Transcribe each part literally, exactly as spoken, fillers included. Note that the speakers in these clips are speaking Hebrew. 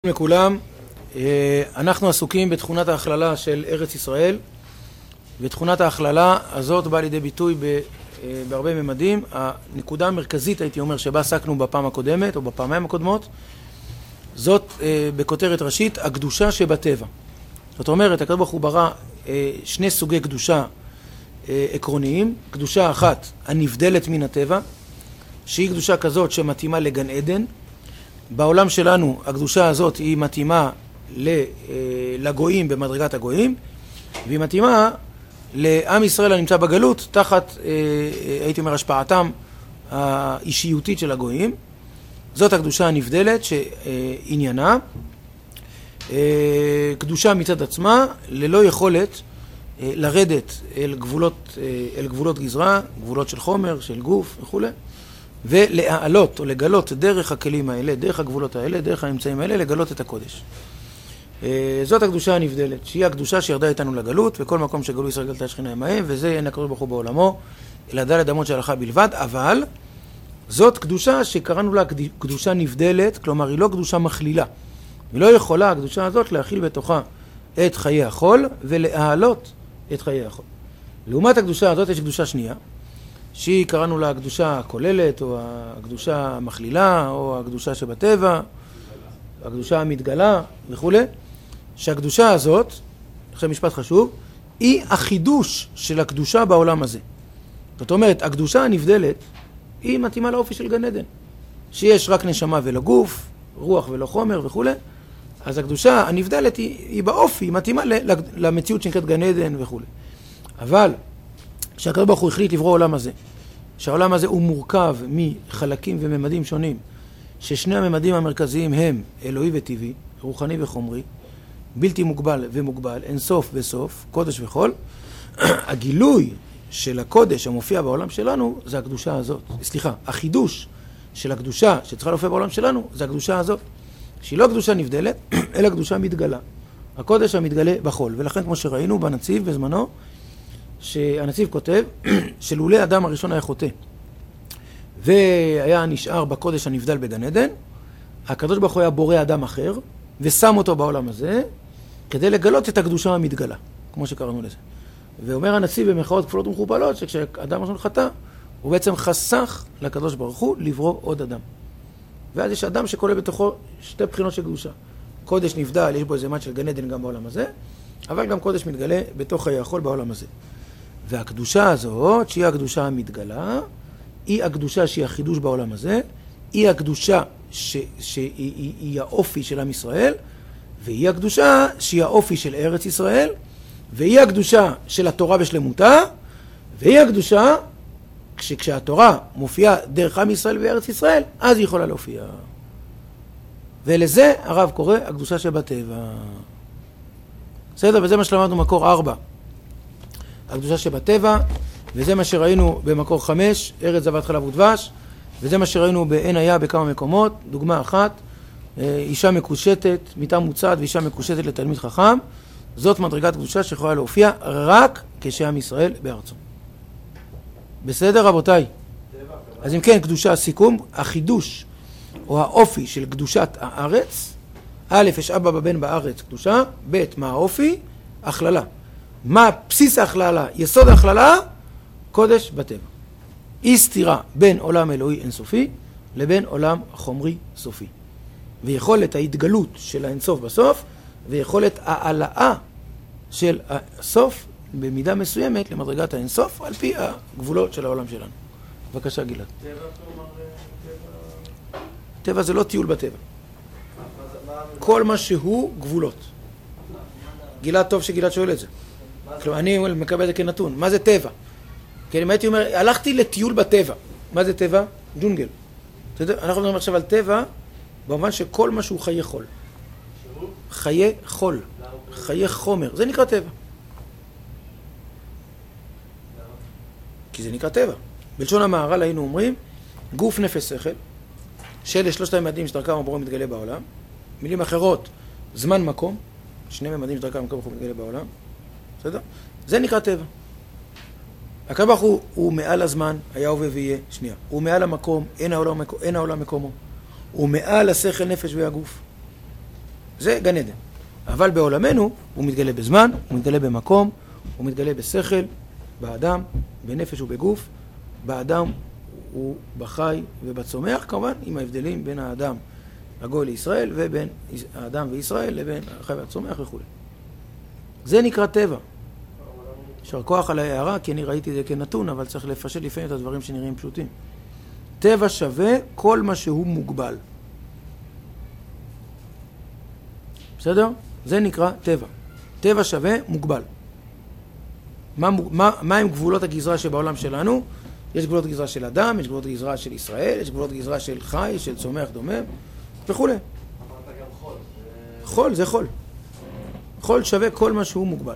לכולם, אנחנו עסוקים בתכונת ההכללה של ארץ ישראל, ותכונת ההכללה הזאת באה לידי ביטוי בהרבה ממדים. הנקודה המרכזית, הייתי אומר, שבה עסקנו בפעם הקודמת או בפעמיים הקודמות, זאת בכותרת ראשית, הקדושה שבטבע. זאת אומרת, הקדוש ברוך הוא ברא שני סוגי קדושה עקרוניים. קדושה אחת הנבדלת מן הטבע, שהיא קדושה כזאת שמתאימה לגן עדן. בעולם שלנו הקדושה הזאת היא מתאימה לגויים במדרגת הגויים, והיא מתאימה לעם ישראל הנמצא בגלות תחת, הייתי אומר, השפעתם האישיותית של הגויים. זאת הקדושה הנבדלת שעניינה קדושה מצד עצמה, ללא יכולת לרדת אל גבולות, אל גבולות גזרה, גבולות של חומר, של גוף וכו', ולהעלות או לגלות דרך הכלים האלה, דרך הגבולות האלה, דרך האמצעים האלה, לגלות את הקודש. זאת הקדושה הנבדלת, שהיא הקדושה שירדה איתנו לגלות, וכל מקום שגלו ישראל גלתה שכינה עמהם, וזה אין הקדוש ברוך הוא בעולמו, אלא דלת אמות של הלכה בלבד. אבל זאת קדושה שקראנו לה קדושה נבדלת, כלומר היא לא קדושה מכלילה. היא לא יכולה הקדושה הזאת להכיל בתוכה את חיי החול ולהעלות את חיי החול. לעומת הקדושה הזאת יש קדושה שנייה, שהיא קראנו לה הקדושה הכוללת, או הקדושה המכלילה, או הקדושה שבטבע, הקדושה המתגלה וכו'. שהקדושה הזאת, עכשיו משפט חשוב, היא החידוש של הקדושה בעולם הזה. זאת אומרת, הקדושה הנבדלת היא מתאימה לאופי של גן עדן, שיש רק נשמה ולא גוף, רוח ולא חומר וכו'. אז הקדושה הנבדלת היא, היא באופי, היא מתאימה למציאות שנקראת גן עדן וכו'. אבל שהקדוש ברוך הוא החליט לברוא העולם הזה, שהעולם הזה הוא מורכב מחלקים וממדים שונים, ששני הממדים המרכזיים הם אלוהי וטבעי, רוחני וחומרי, בלתי מוגבל ומוגבל, אין סוף וסוף, קודש וחול. הגילוי של הקודש המופיע בעולם שלנו זה הקדושה הזאת. סליחה, החידוש של הקדושה שצריכה להופיע בעולם שלנו זה הקדושה הזאת, שהיא לא קדושה נבדלת, אלא קדושה מתגלה. הקודש המתגלה בחול. ולכן כמו שראינו בנציב בזמנו, שהנציב כותב שלולא אדם הראשון היה חוטא והיה נשאר בקודש הנבדל בגן עדן, הקדוש ברוך הוא היה בורא אדם אחר ושם אותו בעולם הזה כדי לגלות את הקדושה המתגלה, כמו שקראנו לזה. ואומר הנציב במחאות כפולות ומכופלות שכשאדם הראשון חטא הוא בעצם חסך לקדוש ברוך הוא לברוא עוד אדם. ואז יש אדם שכולל בתוכו שתי בחינות של קדושה. קודש נבדל, יש בו איזה מד של גן עדן גם בעולם הזה, אבל גם קודש מתגלה בתוך חיי החול בעולם הזה. והקדושה הזאת, שהיא הקדושה המתגלה, היא הקדושה שהיא החידוש בעולם הזה, היא הקדושה ש, שהיא היא, היא האופי של עם ישראל, והיא הקדושה שהיא האופי של ארץ ישראל, והיא הקדושה של התורה בשלמותה, והיא הקדושה כשהתורה מופיעה דרך עם ישראל וארץ ישראל, אז היא יכולה להופיע. ולזה הרב קורא הקדושה שבטבע. בסדר? וזה מה שלמדנו במקור ארבע. הקדושה שבטבע, וזה מה שראינו במקור חמש, ארץ זבת חלב ודבש, וזה מה שראינו בעין היה בכמה מקומות. דוגמה אחת, אישה מקושטת, מיטה מוצעת ואישה מקושטת לתלמיד חכם. זאת מדרגת קדושה שיכולה להופיע רק כשעם ישראל בארצו. בסדר רבותיי? אז אם כן, קדושה סיכום, החידוש או האופי של קדושת הארץ, א', יש אבא בבן בארץ קדושה, ב', מה האופי? הכללה. מה בסיס ההכללה? יסוד ההכללה? קודש בטבע. אי סתירה בין עולם אלוהי אינסופי לבין עולם חומרי סופי. ויכולת ההתגלות של האינסוף בסוף, ויכולת העלאה של הסוף במידה מסוימת למדרגת האינסוף על פי הגבולות של העולם שלנו. בבקשה גלעד. טבע, כלומר, טבע... טבע זה לא טיול בטבע. כל מה שהוא גבולות. גלעד, טוב שגלעד שואל את זה. כלומר, אני מקבל את זה כנתון. מה זה טבע? כי אם הייתי אומר, הלכתי לטיול בטבע. מה זה טבע? ג'ונגל. אנחנו מדברים עכשיו על טבע, במובן שכל מה שהוא חיי חול. חיי חול. חיי חומר. זה נקרא טבע. כי זה נקרא טבע. בלשון המהר"ל היינו אומרים, גוף נפש שכל, שאלה שלושת הממדים שדרכם הבורא מתגלה בעולם. מילים אחרות, זמן מקום, שני ממדים שדרכם הבורא מתגלה בעולם. בסדר? זה נקרא טבע. הקדוש ברוך הוא, הוא מעל הזמן, היה הווה ויהיה, שנייה. הוא מעל המקום, אין העולם, אין העולם מקומו. הוא מעל השכל נפש והגוף. זה גן עדן. אבל בעולמנו הוא מתגלה בזמן, הוא מתגלה במקום, הוא מתגלה בשכל, באדם, בנפש ובגוף, באדם הוא בחי ובצומח, כמובן עם ההבדלים בין האדם הגוי לישראל ובין האדם וישראל לבין החי והצומח וכו'. זה נקרא טבע. יישר כוח על ההערה, כי אני ראיתי את זה כנתון, אבל צריך לפשט לפעמים את הדברים שנראים פשוטים. טבע שווה כל מה שהוא מוגבל. בסדר? זה נקרא טבע. טבע שווה מוגבל. מה, מה, מה הם גבולות הגזרה שבעולם שלנו? יש גבולות גזרה של אדם, יש גבולות גזרה של ישראל, יש גבולות גזרה של חי, של צומח דומם, וכו'. אמרת גם חול. חול זה חול. חול שווה כל מה שהוא מוגבל.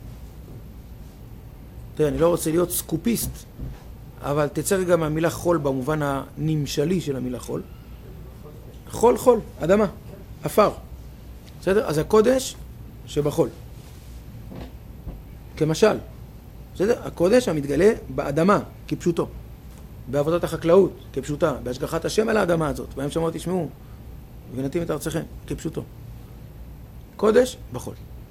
תראה, אני לא רוצה להיות סקופיסט, אבל תצא רגע מהמילה חול במובן הנמשלי של המילה חול. חול, חול, אדמה, אפר. בסדר? אז הקודש שבחול. כמשל. בסדר? הקודש המתגלה באדמה, כפשוטו. בעבודת החקלאות, כפשוטה. בהשגחת השם על האדמה הזאת. בהם שמות תשמעו, ונתים את ארצכם, כפשוטו. קודש בחול.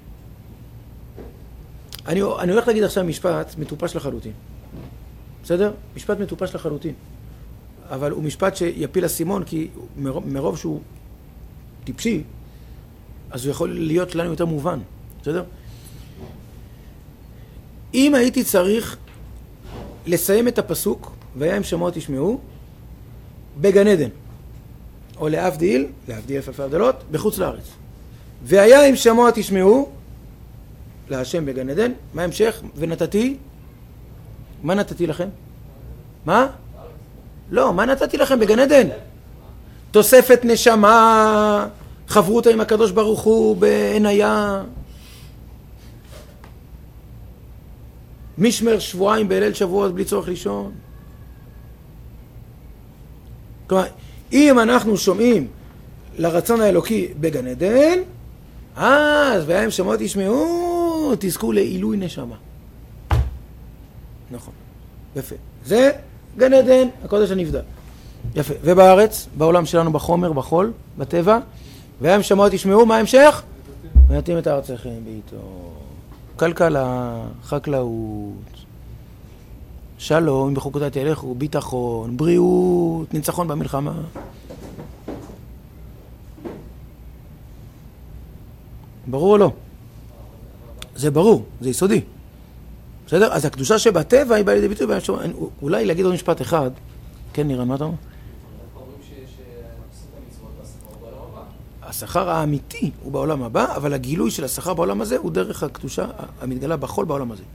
אני, אני הולך להגיד עכשיו משפט מטופש לחלוטין. בסדר? משפט מטופש לחלוטין. אבל הוא משפט שיפיל הסימון, כי מרוב, מרוב שהוא טיפשי, אז הוא יכול להיות לנו יותר מובן. בסדר? אם הייתי צריך לסיים את הפסוק, והיה אם שמוע תשמעו, בגן עדן, או להבדיל, להבדיל אלף אלפי הבדלות, בחוץ לארץ. והיה אם שמוע תשמעו, להשם בגן עדן, מה המשך? ונתתי? מה נתתי לכם? מה? לא, מה נתתי לכם בגן עדן? תוספת נשמה, חברותה עם הקדוש ברוך הוא בעיניה, משמר שבועיים בליל שבועות בלי צורך לישון. כלומר, אם אנחנו שומעים לרצון האלוקי בגן עדן, אז והם שמות ישמעו, תזכו לעילוי נשמה. נכון, יפה. זה גן עדן, הקודש הנבדל. יפה. ובארץ, בעולם שלנו, בחומר, בחול, בטבע, והם שמות ישמעו, מה המשך? ונתים את ארצכם בעיתו. כלכלה, חקלאות, שלום, בחוקותיי תלכו, ביטחון, בריאות, ניצחון במלחמה. ברור או לא? זה ברור, זה יסודי. בסדר? אז הקדושה שבטבע היא באה לידי ביטוי, אולי להגיד עוד משפט אחד. כן, נראה, מה אתה אומר? השכר האמיתי הוא בעולם הבא, אבל הגילוי של השכר בעולם הזה הוא דרך הקדושה המתגלה בחול בעולם הזה.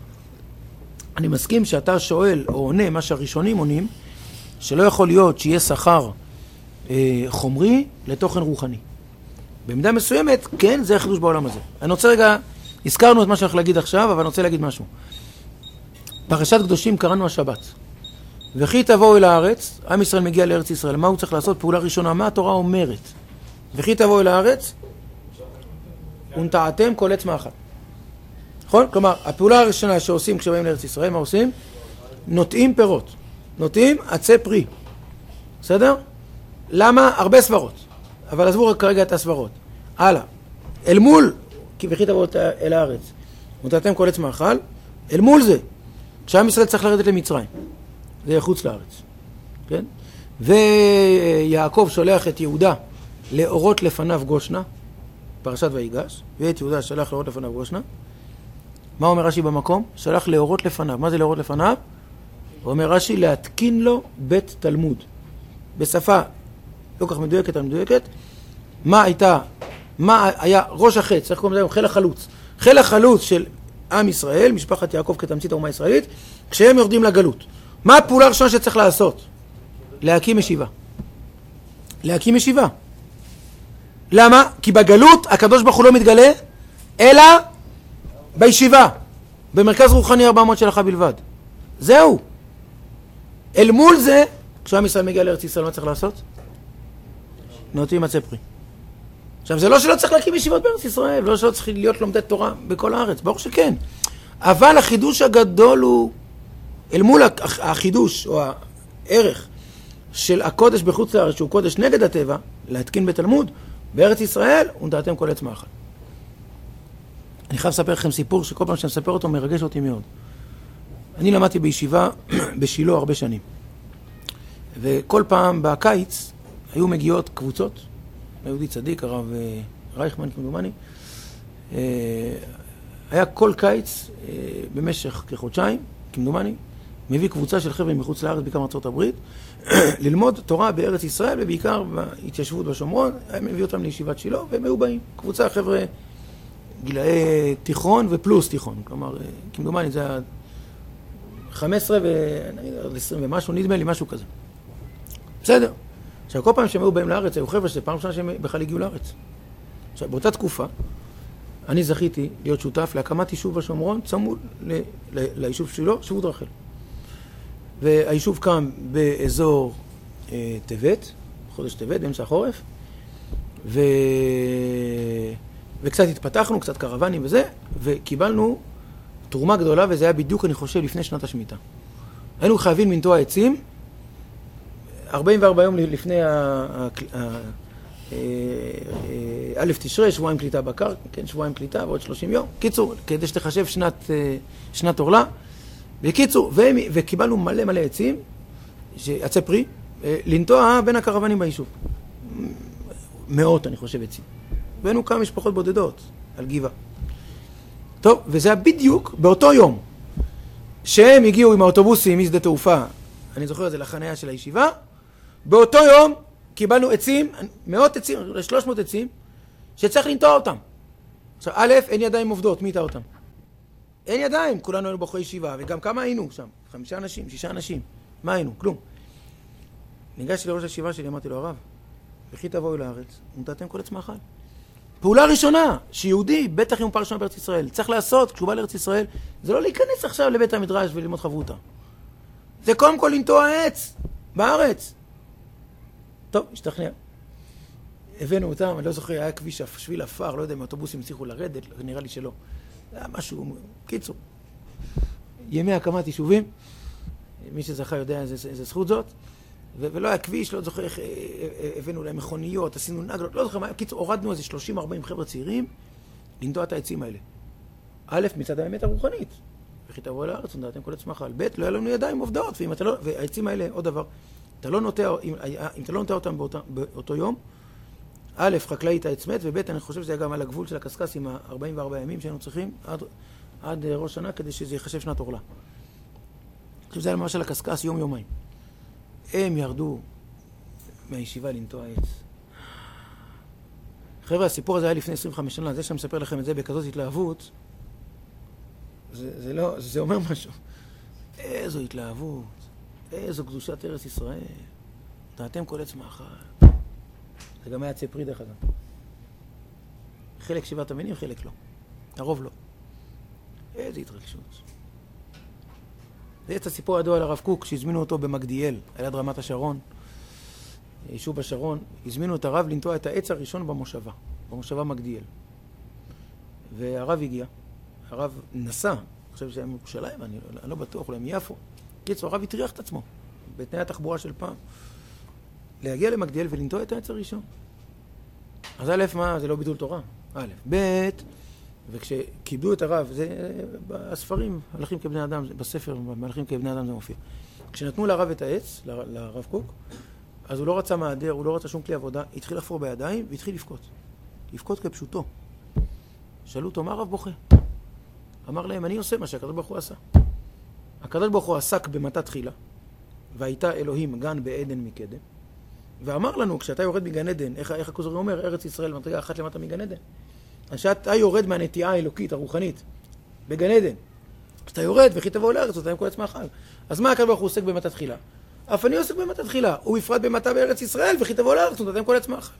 אני מסכים שאתה שואל או עונה מה שהראשונים עונים, שלא יכול להיות שיהיה שכר אה, חומרי לתוכן רוחני. במידה מסוימת, כן, זה החידוש בעולם הזה. אני רוצה רגע, הזכרנו את מה שאני הולך להגיד עכשיו, אבל אני רוצה להגיד משהו. פרשת קדושים קראנו השבת. וכי תבואו אל הארץ, עם ישראל מגיע לארץ ישראל, מה הוא צריך לעשות? פעולה ראשונה, מה התורה אומרת? וכי תבואו אל הארץ, ונטעתם כל עץ מאכל. נכון? כלומר, הפעולה הראשונה שעושים כשבאים לארץ ישראל, מה עושים? נוטעים פירות. נוטעים עצי פרי. בסדר? למה? הרבה סברות. אבל עזבו רק כרגע את הסברות. הלאה. אל מול, כי וכי תבואו אל הארץ, ונטעתם כל עץ מאכל, אל מול זה, כשעם ישראל צריך לרדת למצרים. זה חוץ לארץ. כן? ויעקב שולח את יהודה לאורות לפניו גושנה, פרשת ויגש, ואת יהודה שלח לאורות לפניו גושנה. מה אומר רש"י במקום? שלח לאורות לפניו. מה זה לאורות לפניו? הוא אומר רש"י להתקין לו בית תלמוד. בשפה לא כך מדויקת, מדויקת. מה הייתה, מה היה ראש החץ, איך קוראים לזה? חיל החלוץ. חיל החלוץ של עם ישראל, משפחת יעקב כתמצית האומה הישראלית, כשהם יורדים לגלות. מה הפעולה הראשונה שצריך לעשות? להקים ישיבה. להקים ישיבה. למה? כי בגלות הקדוש ברוך הוא לא מתגלה, אלא בישיבה. במרכז רוחני ארבע מאות שלך בלבד. זהו. אל מול זה, כשעם ישראל מגיע לארץ ישראל, מה צריך לעשות? נוטעים עצי פרי. עכשיו, זה לא שלא צריך להקים ישיבות בארץ ישראל, לא שלא צריך להיות לומדי תורה בכל הארץ, ברור שכן. אבל החידוש הגדול הוא, אל מול החידוש או הערך של הקודש בחוץ לארץ, שהוא קודש נגד הטבע, להתקין בתלמוד, בארץ ישראל, ונטעתם כל עץ מאכל. אני חייב לספר לכם סיפור שכל פעם שאני מספר אותו מרגש אותי מאוד. אני למדתי בישיבה בשילה הרבה שנים. וכל פעם בקיץ היו מגיעות קבוצות, היהודי צדיק, הרב רייכמן כמדומני, היה כל קיץ במשך כחודשיים, כמדומני, מביא קבוצה של חבר'ה מחוץ לארץ, בעיקר מארצות הברית, ללמוד תורה בארץ ישראל, ובעיקר בהתיישבות בשומרון, הם מביא אותם לישיבת שילה, והם היו באים. קבוצה חבר'ה גילאי תיכון ופלוס תיכון, כלומר, כמדומני זה היה חמש עשרה ועשרים ומשהו, נדמה לי, משהו כזה. בסדר. עכשיו, כל פעם שהם היו באים לארץ, היו חבר'ה שזה פעם ראשונה שהם בכלל הגיעו לארץ. עכשיו, באותה תקופה, אני זכיתי להיות שותף להקמת יישוב בשומרון, צמוד ל- ל- ליישוב שלו, שבות רחל. והיישוב קם באזור אה, טבת, חודש טבת, באמצע החורף, ו... וקצת התפתחנו, קצת קרוונים וזה, וקיבלנו תרומה גדולה, וזה היה בדיוק, אני חושב, לפני שנת השמיטה. היינו חייבים לנטוע עצים, ארבעים וארבעה יום לפני א' תשרי, שבועיים קליטה בקר, כן, שבועיים קליטה ועוד שלושים יום. קיצור, כדי שתחשב שנת, שנת אורלה. בקיצור, וקיבלנו מלא מלא עצים, עצי פרי, לנטוע בין הקרוונים ביישוב. מאות, אני חושב, עצים. והיינו כמה משפחות בודדות על גבעה. טוב, וזה היה בדיוק באותו יום שהם הגיעו עם האוטובוסים משדה תעופה, אני זוכר את זה לחניה של הישיבה, באותו יום קיבלנו עצים, מאות עצים, שלוש מאות עצים, שצריך לנטוע אותם. עכשיו, א', אין ידיים עובדות, מי יטע אותם? אין ידיים, כולנו היינו בחורי ישיבה, וגם כמה היינו שם? חמישה אנשים, שישה אנשים. מה היינו? כלום. ניגשתי לראש הישיבה שלי, אמרתי לו, הרב, וכי תבואו לארץ, ונטעתם כל עץ מאכל. פעולה ראשונה, שיהודי, בטח אם הוא פעם ראשונה בארץ ישראל, צריך לעשות, כשהוא בא לארץ ישראל, זה לא להיכנס עכשיו לבית המדרש וללמוד חברותה. זה קודם כל לנטוע עץ, בארץ. טוב, השתכנע. הבאנו אותם, אני לא זוכר, היה כביש, שביל אפר, לא יודע אם האוטובוסים הצליחו לרדת, נראה לי שלא. זה היה משהו, קיצור. ימי הקמת יישובים, מי שזכה יודע איזה, איזה זכות זאת, ו- ולא היה כביש, לא זוכר איך הבאנו להם מכוניות, עשינו נגלות, לא זוכר מה, קיצור, הורדנו איזה שלושים ארבעים חבר'ה צעירים, לנטוע את העצים האלה. א', מצד האמת הרוחנית, וכי תבואו לארץ, ונטעתם כל עץ מאכל. ב', לא היה לנו ידיים עובדות, ואם אתה לא, והעצים האלה, עוד דבר, אתה לא נוטע, אם, אם אתה לא נוטע אותם באותה, באותו יום, א', חקלאית העץ מת, וב', אני חושב שזה גם על הגבול של הקסקס עם ה-ארבעים וארבעה ימים שהיינו צריכים עד, עד ראש שנה, כדי שזה יחשב שנת אורלה. אני חושב שזה היה ממש על הקסקס יום יומיים. הם ירדו מהישיבה לנטוע עץ. חבר'ה, הסיפור הזה היה לפני עשרים וחמש שנה, זה שאני מספר לכם את זה בכזאת התלהבות, זה, זה לא, זה אומר משהו. איזו התלהבות, איזו קדושת ארץ ישראל. נטעתם כל עץ מאכל. זה גם היה עצי פרי דרך אגב. חלק שבעת המינים, חלק לא. הרוב לא. איזו התרגשות. זה את הסיפור הידוע על הרב קוק, שהזמינו אותו במגדיאל, על יד רמת השרון, יישוב בשרון, הזמינו את הרב לנטוע את העץ הראשון במושבה, במושבה מגדיאל. והרב הגיע, הרב נסע, אני חושב שהיה מירושלים, אני, אני לא בטוח, אולי מיפו. קיצור, הרב הטריח את עצמו, בתנאי התחבורה של פעם, להגיע למגדיאל ולנטוע את העץ הראשון. אז א', מה? זה לא ביטול תורה. א', ב', וכשכיבדו את הרב, זה בספרים, מלכים כבני אדם, בספר, מלכים כבני אדם זה מופיע. כשנתנו לרב את העץ, לרב קוק, אז הוא לא רצה מעדר, הוא לא רצה שום כלי עבודה, התחיל לחפור בידיים והתחיל לבכות. לבכות כפשוטו. שאלו אותו, מה הרב בוכה? אמר להם, אני עושה מה שהקדוש ברוך הוא עשה. הקדוש ברוך הוא עסק במתה תחילה, והייתה אלוהים גן בעדן מקדם, ואמר לנו, כשאתה יורד מגן עדן, איך, איך הכוזרי אומר, ארץ ישראל מדרגה אחת למטה מגן עדן. אז שאתה יורד מהנטיעה האלוקית, הרוחנית, בגן עדן, כשאתה יורד וכי תבוא לארץ, אתה עם כל עץ מאכל. אז מה הקדוש ברוך הוא עוסק במתה תחילה? אף אני עוסק במתה תחילה, הוא בפרט במתה בארץ ישראל, וכי תבוא לארץ, אתה עם כל עץ מאכל.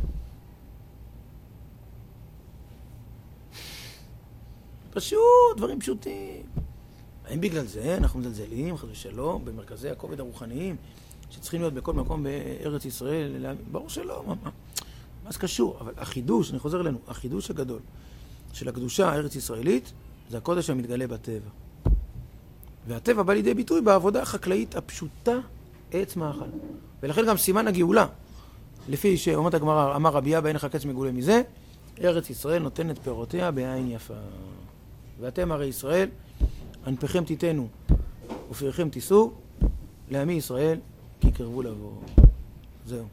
פשוט, דברים פשוטים. האם בגלל זה אנחנו מזלזלים, חס ושלום, במרכזי הכובד הרוחניים, שצריכים להיות בכל מקום בארץ ישראל? ברור שלא, מה, מה? מה זה קשור? אבל החידוש, אני חוזר אלינו, החידוש הגדול של הקדושה הארץ ישראלית, זה הקודש המתגלה בטבע. והטבע בא לידי ביטוי בעבודה החקלאית הפשוטה, עץ מאכל. ולכן גם סימן הגאולה. לפי שאומרת הגמרא, אמר רבי אבא אין לך קץ מגולה מזה, ארץ ישראל נותנת פירותיה בעין יפה. ואתם הרי ישראל, ענפיכם תיתנו ופריכם תישאו, לעמי ישראל כי קרבו לבוא. זהו.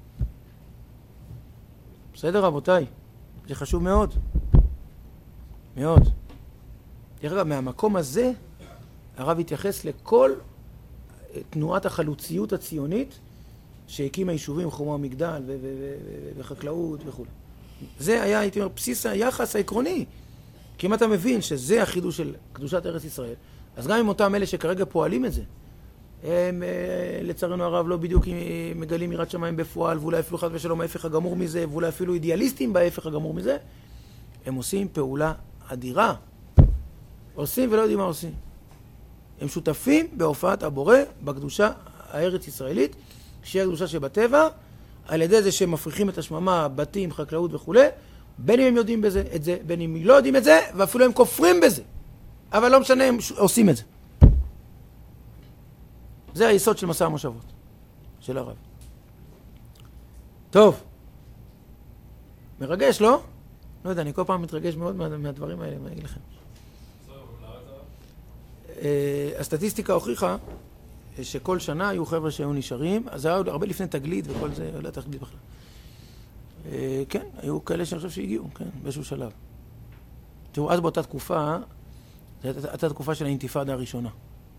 בסדר רבותיי, זה חשוב מאוד. מאוד. דרך אגב, מהמקום הזה הרב התייחס לכל תנועת החלוציות הציונית שהקימה יישובים, חומה ומגדל ו- ו- ו- וחקלאות וכו'. זה היה, הייתי אומר, בסיס היחס העקרוני. כי אם אתה מבין שזה החידוש של קדושת ארץ ישראל, אז גם עם אותם אלה שכרגע פועלים את זה, הם לצערנו הרב לא בדיוק מגלים יראת שמיים בפועל, ואולי אפילו חד ושלום ההפך הגמור מזה, ואולי אפילו אידיאליסטים בהפך הגמור מזה, הם עושים פעולה אדירה. עושים ולא יודעים מה עושים. הם שותפים בהופעת הבורא בקדושה הארץ ישראלית, שהיא הקדושה שבטבע, על ידי זה שהם מפריחים את השממה, בתים, חקלאות וכו', בין אם הם יודעים בזה, את זה, בין אם לא יודעים את זה, ואפילו הם כופרים בזה. אבל לא משנה, הם עושים את זה. זה היסוד של מסע המושבות, של הרב. טוב. מרגש, לא? לא יודע, אני כל פעם מתרגש מאוד מה, מהדברים האלה, מה אגיד לכם. הסטטיסטיקה הוכיחה שכל שנה היו חבר'ה שהיו נשארים, אז זה היה הרבה לפני תגלית וכל זה, לא תגלית בכלל. כן, היו כאלה שאני חושב שהגיעו, כן, באיזשהו שלב. תראו, אז באותה תקופה, זו הייתה תקופה של האינתיפאדה הראשונה.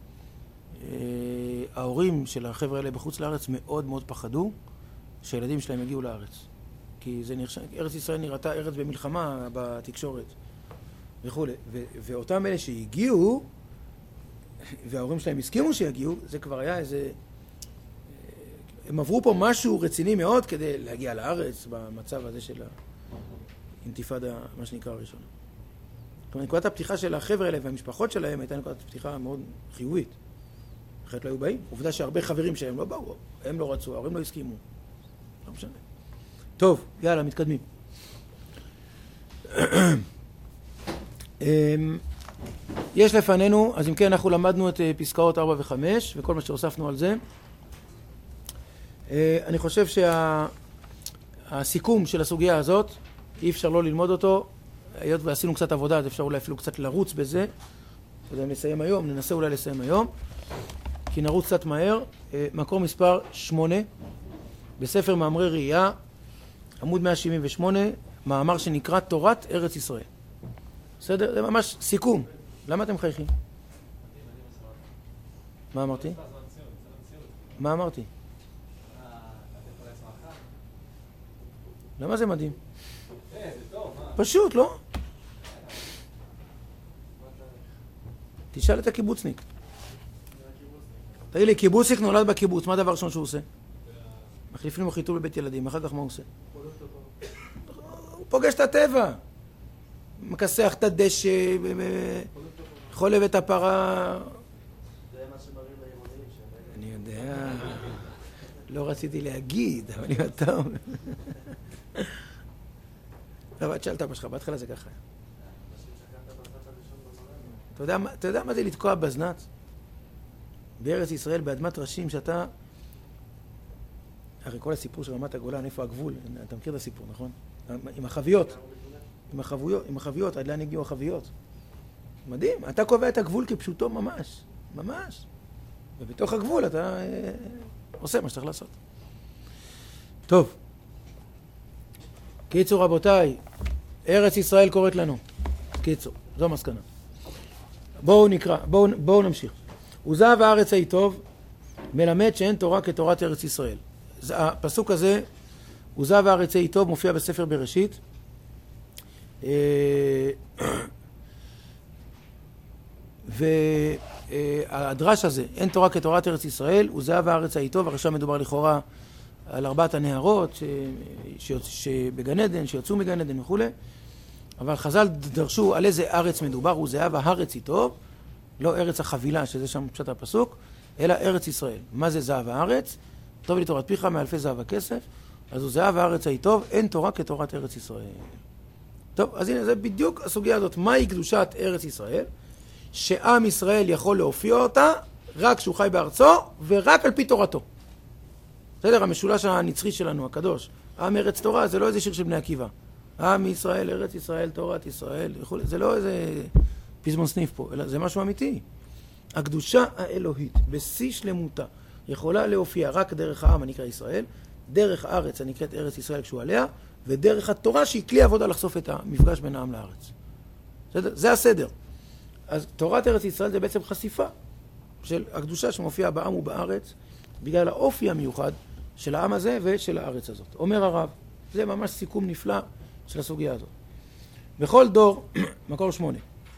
ההורים של החבר'ה האלה בחוץ לארץ מאוד מאוד פחדו שהילדים שלהם יגיעו לארץ. כי זה נרש... ארץ ישראל נראתה ארץ במלחמה בתקשורת וכו'. ו... ואותם אלה שהגיעו, וההורים שלהם הסכימו שיגיעו, זה כבר היה איזה... הם עברו פה משהו רציני מאוד כדי להגיע לארץ במצב הזה של האינתיפאדה, מה שנקרא הראשונה. כלומר, נקודת הפתיחה של החבר'ה האלה והמשפחות שלהם הייתה נקודת פתיחה מאוד חיובית. אחרת לא היו באים. עובדה שהרבה חברים שלהם לא באו, הם לא רצו, ההורים לא הסכימו. לא משנה. טוב, יאללה, מתקדמים. יש לפנינו, אז אם כן אנחנו למדנו את פסקאות ארבע וחמש וכל מה שהוספנו על זה. אני חושב שהסיכום של הסוגיה הזאת, אי אפשר לא ללמוד אותו, היות ועשינו קצת עבודה, אז אפשר אולי אפילו קצת לרוץ בזה. אז נסיים היום, ננסה אולי לסיים היום, כי נרוץ קצת מהר. מקור מספר שמונה, בספר מאמרי ראייה, עמוד מאה שבעים ושמונה, מאמר שנקרא תורת ארץ ישראל. בסדר? זה ממש סיכום. למה אתם חייכים? מה אמרתי? מה אמרתי? למה זה מדהים? פשוט, לא? תשאל את הקיבוצניק. תגיד לי, קיבוצניק נולד בקיבוץ, מה הדבר ראשון שהוא עושה? מחליפים לו חיתול בבית ילדים, אחר כך מה הוא עושה? הוא פוגש את הטבע. מכסח את הדשא, חולב את הפרה. זה מה שמראים לעירונים. אני יודע, לא רציתי להגיד, אבל אם אתה אומר. לא, את שאלת משך, בהתחלה זה ככה. אתה יודע מה זה לתקוע בזנת? בארץ ישראל, באדמת ראשים, שאתה... הרי כל הסיפור של רמת הגולן, איפה הגבול? אתה מכיר את הסיפור, נכון? עם החביות. עם החביות, עם החביות, עד לאן הגיעו החביות. מדהים, אתה קובע את הגבול כפשוטו ממש, ממש. ובתוך הגבול אתה אה, עושה מה שצריך לעשות. טוב. קיצור רבותיי, ארץ ישראל קוראת לנו. קיצור, זו מסקנה. בואו נקרא, בואו, בואו נמשיך. עוזב הארץ ההיא טוב, מלמד שאין תורה כתורת ארץ ישראל. הפסוק הזה, עוזב הארץ ההיא טוב, מופיע בספר בראשית. והדרש הזה, אין תורה כתורת ארץ ישראל, עוזב הארץ ההיא טוב, עכשיו מדובר לכאורה על ארבעת הנהרות ש... ש... שבגן עדן, שיוצאו מגן עדן וכו'. אבל חז"ל דרשו על איזה ארץ מדובר, הוא זהב הארץ היא טוב, לא ארץ החבילה, שזה שם פשט הפסוק, אלא ארץ ישראל. מה זה זהב הארץ? טוב לי תורת פיך מאלפי זהב הכסף, אז הוא זהב הארץ היא טוב, אין תורה כתורת ארץ ישראל. טוב, אז הנה, זה בדיוק הסוגיה הזאת. מהי קדושת ארץ ישראל? שעם ישראל יכול להופיע אותה רק כשהוא חי בארצו ורק על פי תורתו. בסדר? המשולש הנצחי שלנו, הקדוש, עם ארץ תורה זה לא איזה שיר של בני עקיבא. עם ישראל, ארץ ישראל, תורת ישראל, זה לא איזה פזמון סניף פה, אלא זה משהו אמיתי. הקדושה האלוהית, בשיא שלמותה, יכולה להופיע רק דרך העם הנקרא ישראל, דרך הארץ הנקראת ארץ ישראל כשהוא עליה, ודרך התורה שהיא כלי עבודה לחשוף את המפגש בין העם לארץ. זה, זה הסדר. אז תורת ארץ ישראל זה בעצם חשיפה של הקדושה שמופיעה בעם ובארץ, בגלל האופי המיוחד של העם הזה ושל הארץ הזאת. אומר הרב, זה ממש סיכום נפלא של הסוגיה הזאת. בכל דור, מקור שמונה.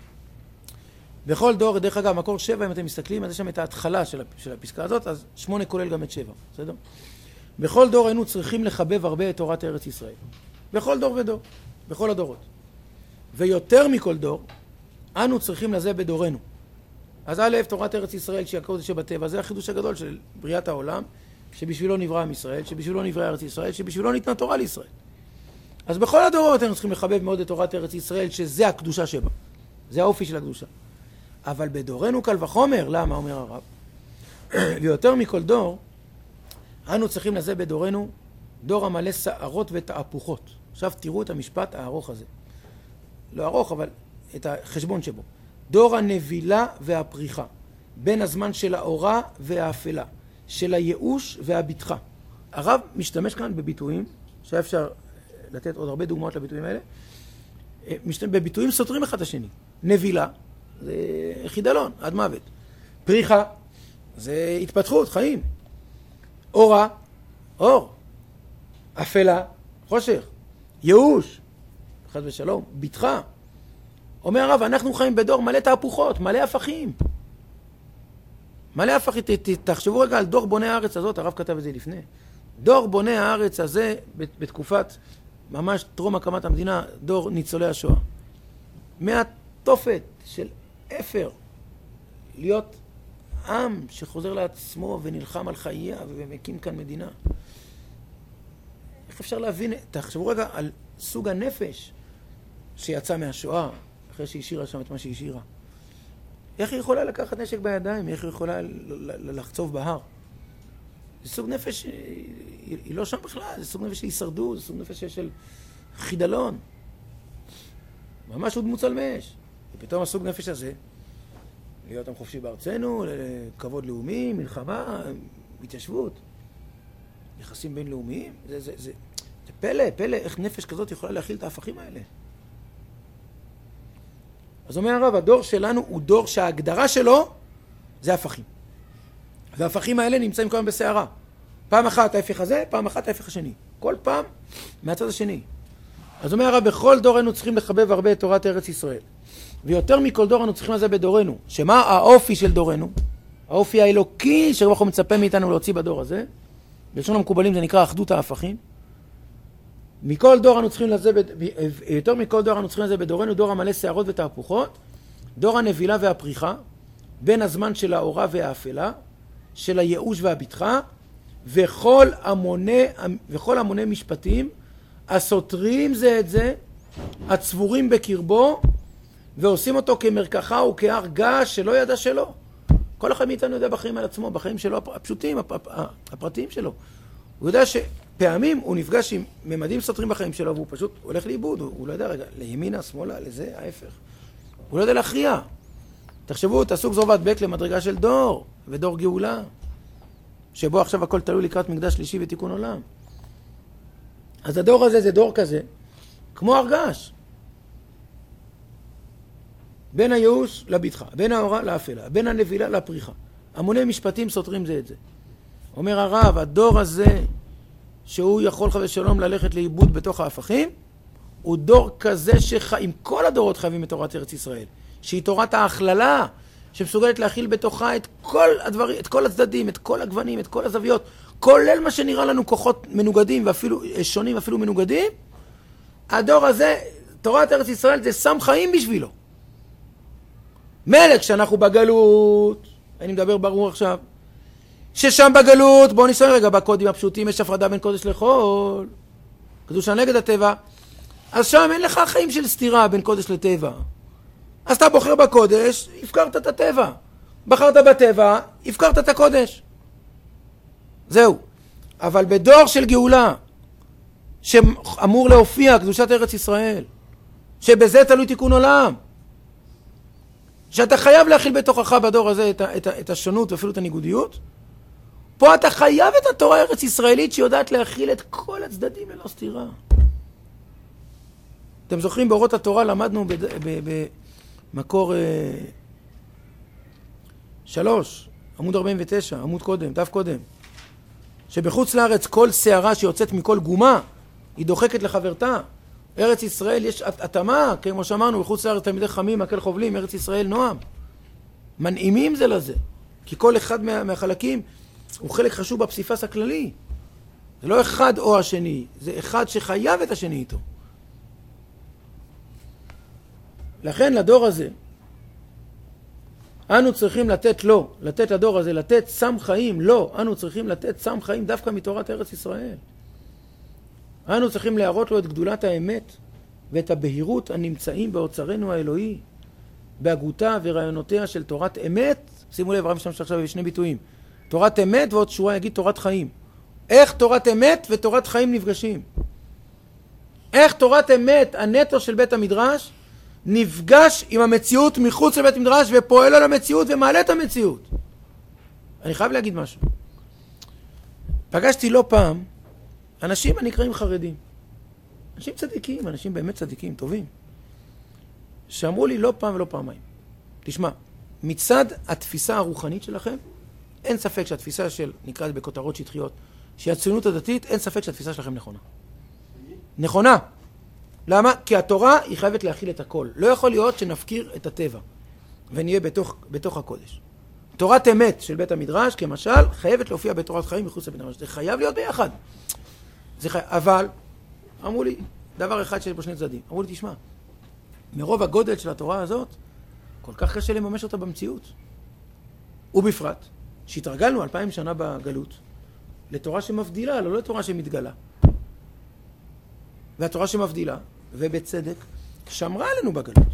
בכל דור, דרך אגב, מקור שבע, אם אתם מסתכלים, אז יש שם את ההתחלה של, של הפסקה הזאת, אז שמונה כולל גם את שבע, בסדר? בכל דור היינו צריכים לחבב הרבה את תורת ארץ ישראל. בכל דור ודור, בכל הדורות. ויותר מכל דור, אנו צריכים לזה בדורנו. אז א', תורת ארץ ישראל, שהיא הקודש שבטבע, זה החידוש הגדול של בריאת העולם, שבשבילו נברא עם ישראל, שבשבילו נברא ארץ ישראל, שבשבילו ניתנה תורה לישראל. אז בכל הדורות היינו צריכים לחבב מאוד את תורת ארץ ישראל, שזה הקדושה שבה. זה האופי של הקדושה. אבל בדורנו קל וחומר, למה אומר הרב? ויותר מכל דור, אנו צריכים לזה בדורנו דור המלא שערות ותהפוכות. עכשיו תראו את המשפט הארוך הזה. לא ארוך, אבל את החשבון שבו. דור הנבילה והפריחה, בין הזמן של האורה והאפלה, של הייאוש והביטחה. הרב משתמש כאן בביטויים, שאפשר לתת עוד הרבה דוגמאות לביטויים האלה, בביטויים סותרים אחד השני. נבילה, זה חידלון, עד מוות. פריחה, זה התפתחות, חיים. אורה, אור. אפלה, חושך. ייאוש, חד ושלום. ביטחה. אומר הרב, אנחנו חיים בדור מלא תהפוכות, מלא הפכים. מלא הפכים. תחשבו רגע על דור בוני הארץ הזאת, הרב כתב את זה לפני. דור בוני הארץ הזה, בתקופת ממש טרום הקמת המדינה, דור ניצולי השואה. מהתופת של אפר, להיות עם שחוזר לעצמו ונלחם על חייה ומקים כאן מדינה. איך אפשר להבין, תחשבו רגע על סוג הנפש שיצא מהשואה, אחרי שהיא השאירה שם את מה שהיא השאירה. איך היא יכולה לקחת נשק בידיים? איך היא יכולה לחצוב בהר? זה סוג נפש, היא, היא לא שם בכלל, זה סוג נפש של הישרדות, זה סוג נפש של חידלון. ממש עוד מוצל מאש. ופתאום הסוג נפש הזה, להיות עם חופשי בארצנו, כבוד לאומי, מלחמה, התיישבות, יחסים בינלאומיים, זה, זה, זה, זה פלא, פלא, איך נפש כזאת יכולה להכיל את ההפכים האלה. אז אומר הרב, הדור שלנו הוא דור שההגדרה שלו זה הפכים. וההפכים האלה נמצאים כל פעם בסערה. פעם אחת ההפך הזה, פעם אחת ההפך השני. כל פעם מהצד השני. אז אומר הרב, בכל דור אנו צריכים לחבב הרבה את תורת ארץ ישראל. ויותר מכל דור אנו צריכים לזה בדורנו. שמה האופי של דורנו? האופי האלוקי שרב אנחנו מצפה מאיתנו להוציא בדור הזה. בלשון המקובלים זה נקרא אחדות ההפכים. מכל דור אנו צריכים לזה, יותר מכל דור אנו צריכים לזה בדורנו, דור המלא שערות ותהפוכות, דור הנבילה והפריחה, בין הזמן של האורה והאפלה, של הייאוש והביטחה, וכל המוני, וכל המוני משפטים, הסותרים זה את זה, הצבורים בקרבו, ועושים אותו כמרקחה וכהר געש שלא ידע שלו. כל אחד מאיתנו יודע בחיים על עצמו, בחיים שלו הפשוטים, הפרטיים שלו. הוא יודע שפעמים הוא נפגש עם ממדים סותרים בחיים שלו, והוא פשוט הולך לאיבוד, הוא, הוא לא יודע רגע, לימינה, שמאלה, לזה, ההפך. הוא לא יודע להכריע. תחשבו, תעשו גזור והדבק למדרגה של דור, ודור גאולה, שבו עכשיו הכל תלוי לקראת מקדש שלישי ותיקון עולם. אז הדור הזה זה דור כזה, כמו הרגש. בין הייאוש לביטחה, בין האורה לאפלה, בין הנבילה לפריחה. המוני משפטים סותרים זה את זה. אומר הרב, הדור הזה, שהוא יכול חבר שלום ללכת לאיבוד בתוך ההפכים, הוא דור כזה שחיים, כל הדורות חייבים את תורת ארץ ישראל, שהיא תורת ההכללה, שמסוגלת להכיל בתוכה את כל הדברים, את כל הצדדים, את כל הגוונים, את כל הזוויות, כולל מה שנראה לנו כוחות מנוגדים ואפילו שונים, אפילו מנוגדים. הדור הזה, תורת ארץ ישראל, זה שם חיים בשבילו. מלך שאנחנו בגלות, אני מדבר ברור עכשיו, ששם בגלות, בואו ניסוי רגע, בקודים הפשוטים יש הפרדה בין קודש לחול, קדושה נגד הטבע, אז שם אין לך חיים של סתירה בין קודש לטבע. אז אתה בוחר בקודש, הפקרת את הטבע. בחרת בטבע, הפקרת את הקודש. זהו. אבל בדור של גאולה, שאמור להופיע קדושת ארץ ישראל, שבזה תלוי תיקון עולם, שאתה חייב להכיל בתוכך בדור הזה את, את, את השונות ואפילו את הניגודיות. פה אתה חייב את התורה הארץ ישראלית שיודעת להכיל את כל הצדדים ללא סתירה. אתם זוכרים, באורות התורה למדנו במקור אה, שלוש, עמוד ארבעים ותשע, עמוד קודם, דף קודם, שבחוץ לארץ כל שערה שיוצאת מכל גומה היא דוחקת לחברתה. ארץ ישראל יש התאמה, כמו שאמרנו, בחוץ לארץ תלמידי חמים, מקל חובלים, ארץ ישראל נועם. מנעימים זה לזה, כי כל אחד מה, מהחלקים הוא חלק חשוב בפסיפס הכללי. זה לא אחד או השני, זה אחד שחייב את השני איתו. לכן לדור הזה, אנו צריכים לתת לו, לתת לדור הזה, לתת סם חיים, לא, אנו צריכים לתת סם חיים דווקא מתורת ארץ ישראל. אנו צריכים להראות לו את גדולת האמת ואת הבהירות הנמצאים באוצרנו האלוהי, בהגותה ורעיונותיה של תורת אמת. שימו לב, הרב משתמש עכשיו בשני ביטויים. תורת אמת ועוד שורה יגיד תורת חיים. איך תורת אמת ותורת חיים נפגשים? איך תורת אמת, הנטו של בית המדרש, נפגש עם המציאות מחוץ לבית המדרש ופועל על המציאות ומעלה את המציאות? אני חייב להגיד משהו. פגשתי לא פעם אנשים הנקראים חרדים. אנשים צדיקים, אנשים באמת צדיקים, טובים. שאמרו לי לא פעם ולא פעמיים. תשמע, מצד התפיסה הרוחנית שלכם, אין ספק שהתפיסה של, נקרא את בכותרות שטחיות, שהיא הציונות הדתית, אין ספק שהתפיסה שלכם נכונה. נכונה. למה? כי התורה היא חייבת להכיל את הכל. לא יכול להיות שנפקיר את הטבע ונהיה בתוך, בתוך הקודש. תורת אמת של בית המדרש, כמשל, חייבת להופיע בתורת חיים מחוץ לבית המדרש. זה חייב להיות ביחד. זה חי... אבל, אמרו לי, דבר אחד שיש בו שני צדדים. אמרו לי, תשמע, מרוב הגודל של התורה הזאת, כל כך קשה לממש אותה במציאות. ובפרט, שהתרגלנו אלפיים שנה בגלות, לתורה שמבדילה, לא לתורה שמתגלה. והתורה שמבדילה, ובצדק, שמרה עלינו בגלות.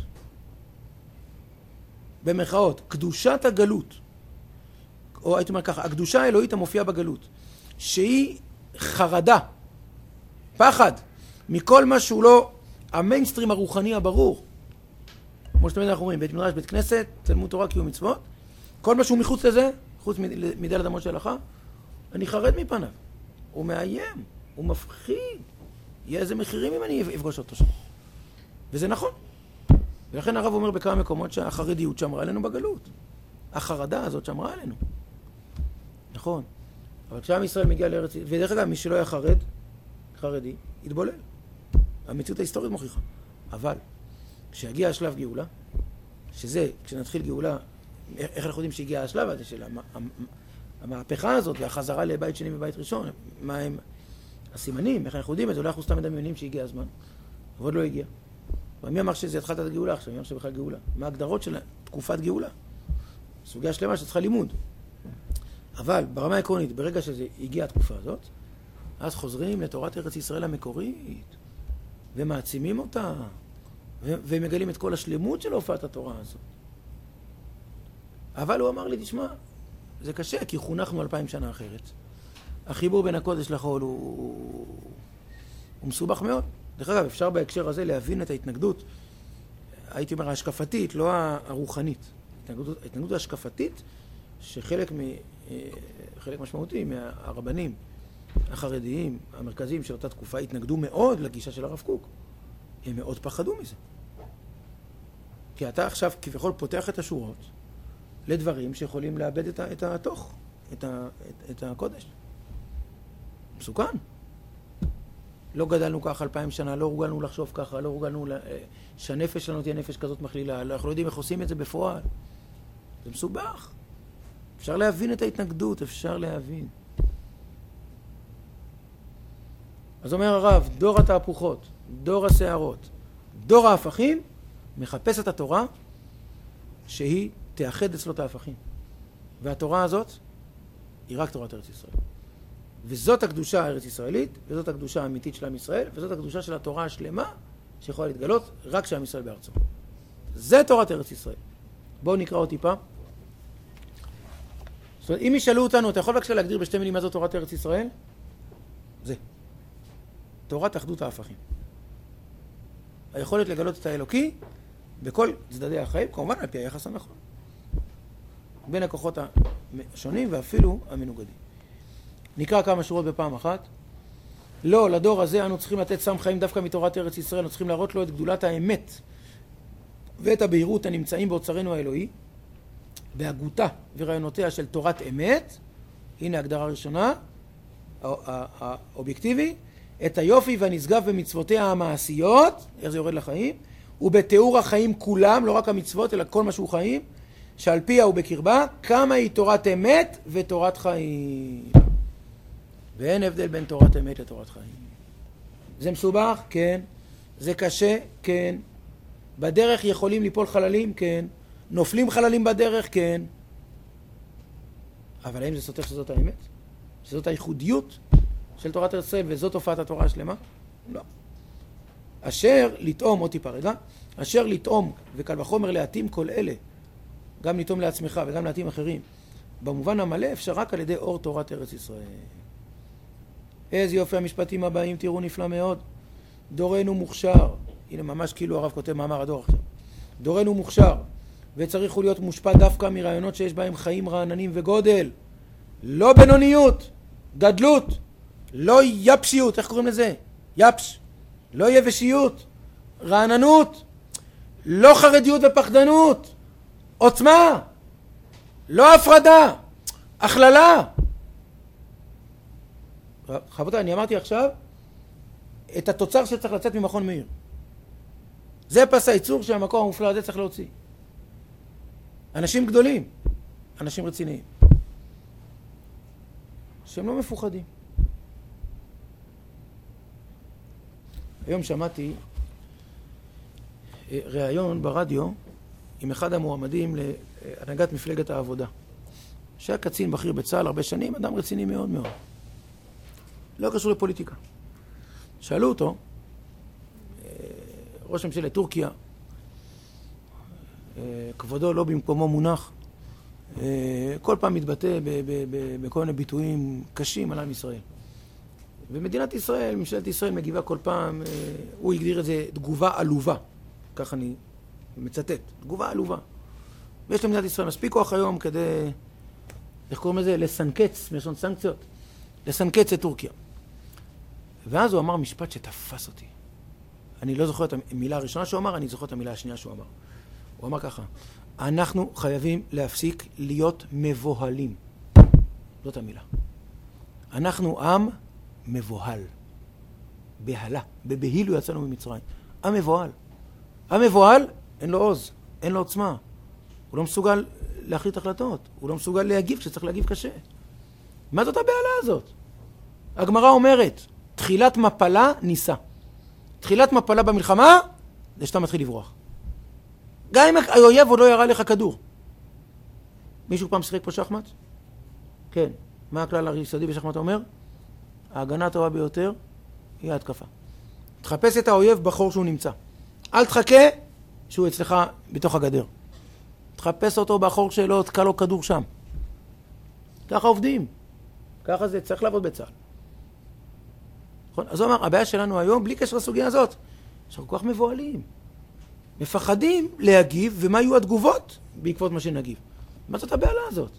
במרכאות, קדושת הגלות, או הייתי אומר ככה, הקדושה האלוהית המופיעה בגלות, שהיא חרדה, פחד, מכל מה שהוא לא המיינסטרים הרוחני הברור. כמו שתמיד אנחנו אומרים, בית מדרש, בית כנסת, תלמוד תורה, קיום מצוות, כל מה שהוא מחוץ לזה, חוץ מדלת אמות של הלכה, אני חרד מפניו. הוא מאיים, הוא מפחיד. יהיה איזה מחירים אם אני אפגוש אותו שם. וזה נכון. ולכן הרב אומר בכמה מקומות שהחרדיות שמרה עלינו בגלות. החרדה הזאת שמרה עלינו. נכון. אבל כשעם ישראל מגיע לארץ, ודרך אגב, מי שלא היה חרד, חרדי, יתבולל. המציאות ההיסטורית מוכיחה. אבל, כשיגיע השלב גאולה, שזה, כשנתחיל גאולה, איך אנחנו יודעים שהגיע השלב הזה של המהפכה הזאת והחזרה לבית שני מבית ראשון, מה הם הסימנים, איך אנחנו יודעים את זה, אולי אנחנו סתם מדמיינים שהגיע הזמן, אבל עוד לא הגיע. ומי אמר שזה התחלת את הגאולה עכשיו, מי אמר שבכלל גאולה? מה ההגדרות של תקופת גאולה? סוגיה שלמה שצריכה לימוד. אבל ברמה העקרונית, ברגע שזה הגיע התקופה הזאת, אז חוזרים לתורת ארץ ישראל המקורית, ומעצימים אותה, ו- ומגלים את כל השלמות של הופעת התורה הזאת. אבל הוא אמר לי, תשמע, זה קשה, כי חונכנו אלפיים שנה אחרת. החיבור בין הקודש לחול הוא, הוא, הוא מסובך מאוד. דרך אגב, אפשר בהקשר הזה להבין את ההתנגדות, הייתי אומר, ההשקפתית, לא הרוחנית. ההתנגדות, ההתנגדות ההשקפתית, שחלק מ, חלק משמעותי מהרבנים החרדיים, המרכזיים של אותה תקופה, התנגדו מאוד לגישה של הרב קוק. הם מאוד פחדו מזה. כי אתה עכשיו כביכול פותח את השורות לדברים שיכולים לאבד את, את התוך, את, ה, את, את הקודש. מסוכן. לא גדלנו ככה אלפיים שנה, לא הורגלנו לחשוב ככה, לא הורגלנו שהנפש שלנו תהיה נפש כזאת מכלילה, לא, אנחנו לא יודעים איך עושים את זה בפועל. זה מסובך. אפשר להבין את ההתנגדות, אפשר להבין. אז אומר הרב, דור התהפוכות, דור השערות, דור ההפכים, מחפש את התורה שהיא תאחד אצלו את ההפכים. והתורה הזאת היא רק תורת ארץ ישראל. וזאת הקדושה הארץ ישראלית, וזאת הקדושה האמיתית של עם ישראל, וזאת הקדושה של התורה השלמה שיכולה להתגלות רק כשעם ישראל בארצו. זה תורת ארץ ישראל. בואו נקרא עוד טיפה. זאת אומרת, אם ישאלו אותנו, אתה יכול בבקשה להגדיר בשתי מילים מה זאת תורת ארץ ישראל? זה. תורת אחדות ההפכים. היכולת לגלות את האלוקי בכל צדדי החיים, כמובן על פי היחס הנכון. בין הכוחות השונים ואפילו המנוגדים. נקרא כמה שורות בפעם אחת. לא, לדור הזה אנו צריכים לתת סם חיים דווקא מתורת ארץ ישראל, אנו צריכים להראות לו את גדולת האמת ואת הבהירות הנמצאים באוצרנו האלוהי, בהגותה ורעיונותיה של תורת אמת, הנה הגדרה ראשונה, האובייקטיבי, את היופי והנשגב במצוותיה המעשיות, איך זה יורד לחיים, ובתיאור החיים כולם, לא רק המצוות, אלא כל מה שהוא חיים, שעל פיה ובקרבה, כמה היא תורת אמת ותורת חיים. ואין הבדל בין תורת אמת לתורת חיים. זה מסובך? כן. זה קשה? כן. בדרך יכולים ליפול חללים? כן. נופלים חללים בדרך? כן. אבל האם זה סותר שזאת האמת? שזאת הייחודיות של תורת ארץ ישראל וזאת תופעת התורה השלמה? לא. אשר לטעום, עוד טיפה רגע, אשר לטעום וקל וחומר להתאים כל אלה, גם לטעום לעצמך וגם להתאים אחרים, במובן המלא אפשר רק על ידי אור תורת ארץ ישראל. איזה יופי המשפטים הבאים, תראו נפלא מאוד. דורנו מוכשר, הנה ממש כאילו הרב כותב מאמר הדור עכשיו. דורנו מוכשר, וצריך הוא להיות מושפע דווקא מרעיונות שיש בהם חיים רעננים וגודל. לא בינוניות, גדלות, לא יפשיות, איך קוראים לזה? יפש. לא יבשיות, רעננות, לא חרדיות ופחדנות, עוצמה, לא הפרדה, הכללה. חברותיי, אני אמרתי עכשיו את התוצר שצריך לצאת ממכון מאיר. זה פס הייצור שהמקום המופלא הזה צריך להוציא. אנשים גדולים, אנשים רציניים, שהם לא מפוחדים. היום שמעתי ראיון ברדיו עם אחד המועמדים להנהגת מפלגת העבודה, שהיה קצין בכיר בצה"ל הרבה שנים, אדם רציני מאוד מאוד. לא קשור לפוליטיקה. שאלו אותו, ראש ממשלת טורקיה, כבודו לא במקומו מונח, כל פעם מתבטא בכל מיני ביטויים קשים על עם ישראל. ומדינת ישראל, ממשלת ישראל מגיבה כל פעם, הוא הגדיר את זה תגובה עלובה, כך אני מצטט, תגובה עלובה. ויש למדינת ישראל מספיק כוח היום כדי, איך קוראים לזה? לסנקץ, מלשון סנקציות, לסנקץ את טורקיה. ואז הוא אמר משפט שתפס אותי. אני לא זוכר את המילה הראשונה שהוא אמר, אני זוכר את המילה השנייה שהוא אמר. הוא אמר ככה, אנחנו חייבים להפסיק להיות מבוהלים. זאת המילה. אנחנו עם מבוהל. בהלה. בבהילו יצאנו ממצרים. עם מבוהל. עם מבוהל, אין לו עוז, אין לו עוצמה. הוא לא מסוגל להחליט החלטות. הוא לא מסוגל להגיב כשצריך להגיב קשה. מה זאת הבהלה הזאת? הגמרא אומרת, תחילת מפלה ניסה. תחילת מפלה במלחמה, זה שאתה מתחיל לברוח. גם אם האויב עוד לא ירה לך כדור. מישהו פעם שחק פה שחמט? כן. מה הכלל היסודי בשחמט אומר? ההגנה הטובה ביותר היא ההתקפה. תחפש את האויב בחור שהוא נמצא. אל תחכה שהוא אצלך בתוך הגדר. תחפש אותו בחור שלו, תקע לו כדור שם. ככה עובדים. ככה זה, צריך לעבוד בצה"ל. נכון? אז הוא אמר, הבעיה שלנו היום, בלי קשר לסוגיה הזאת, שאנחנו כל כך מבועלים. מפחדים להגיב, ומה יהיו התגובות בעקבות מה שנגיב. מה זאת הבעלה הזאת?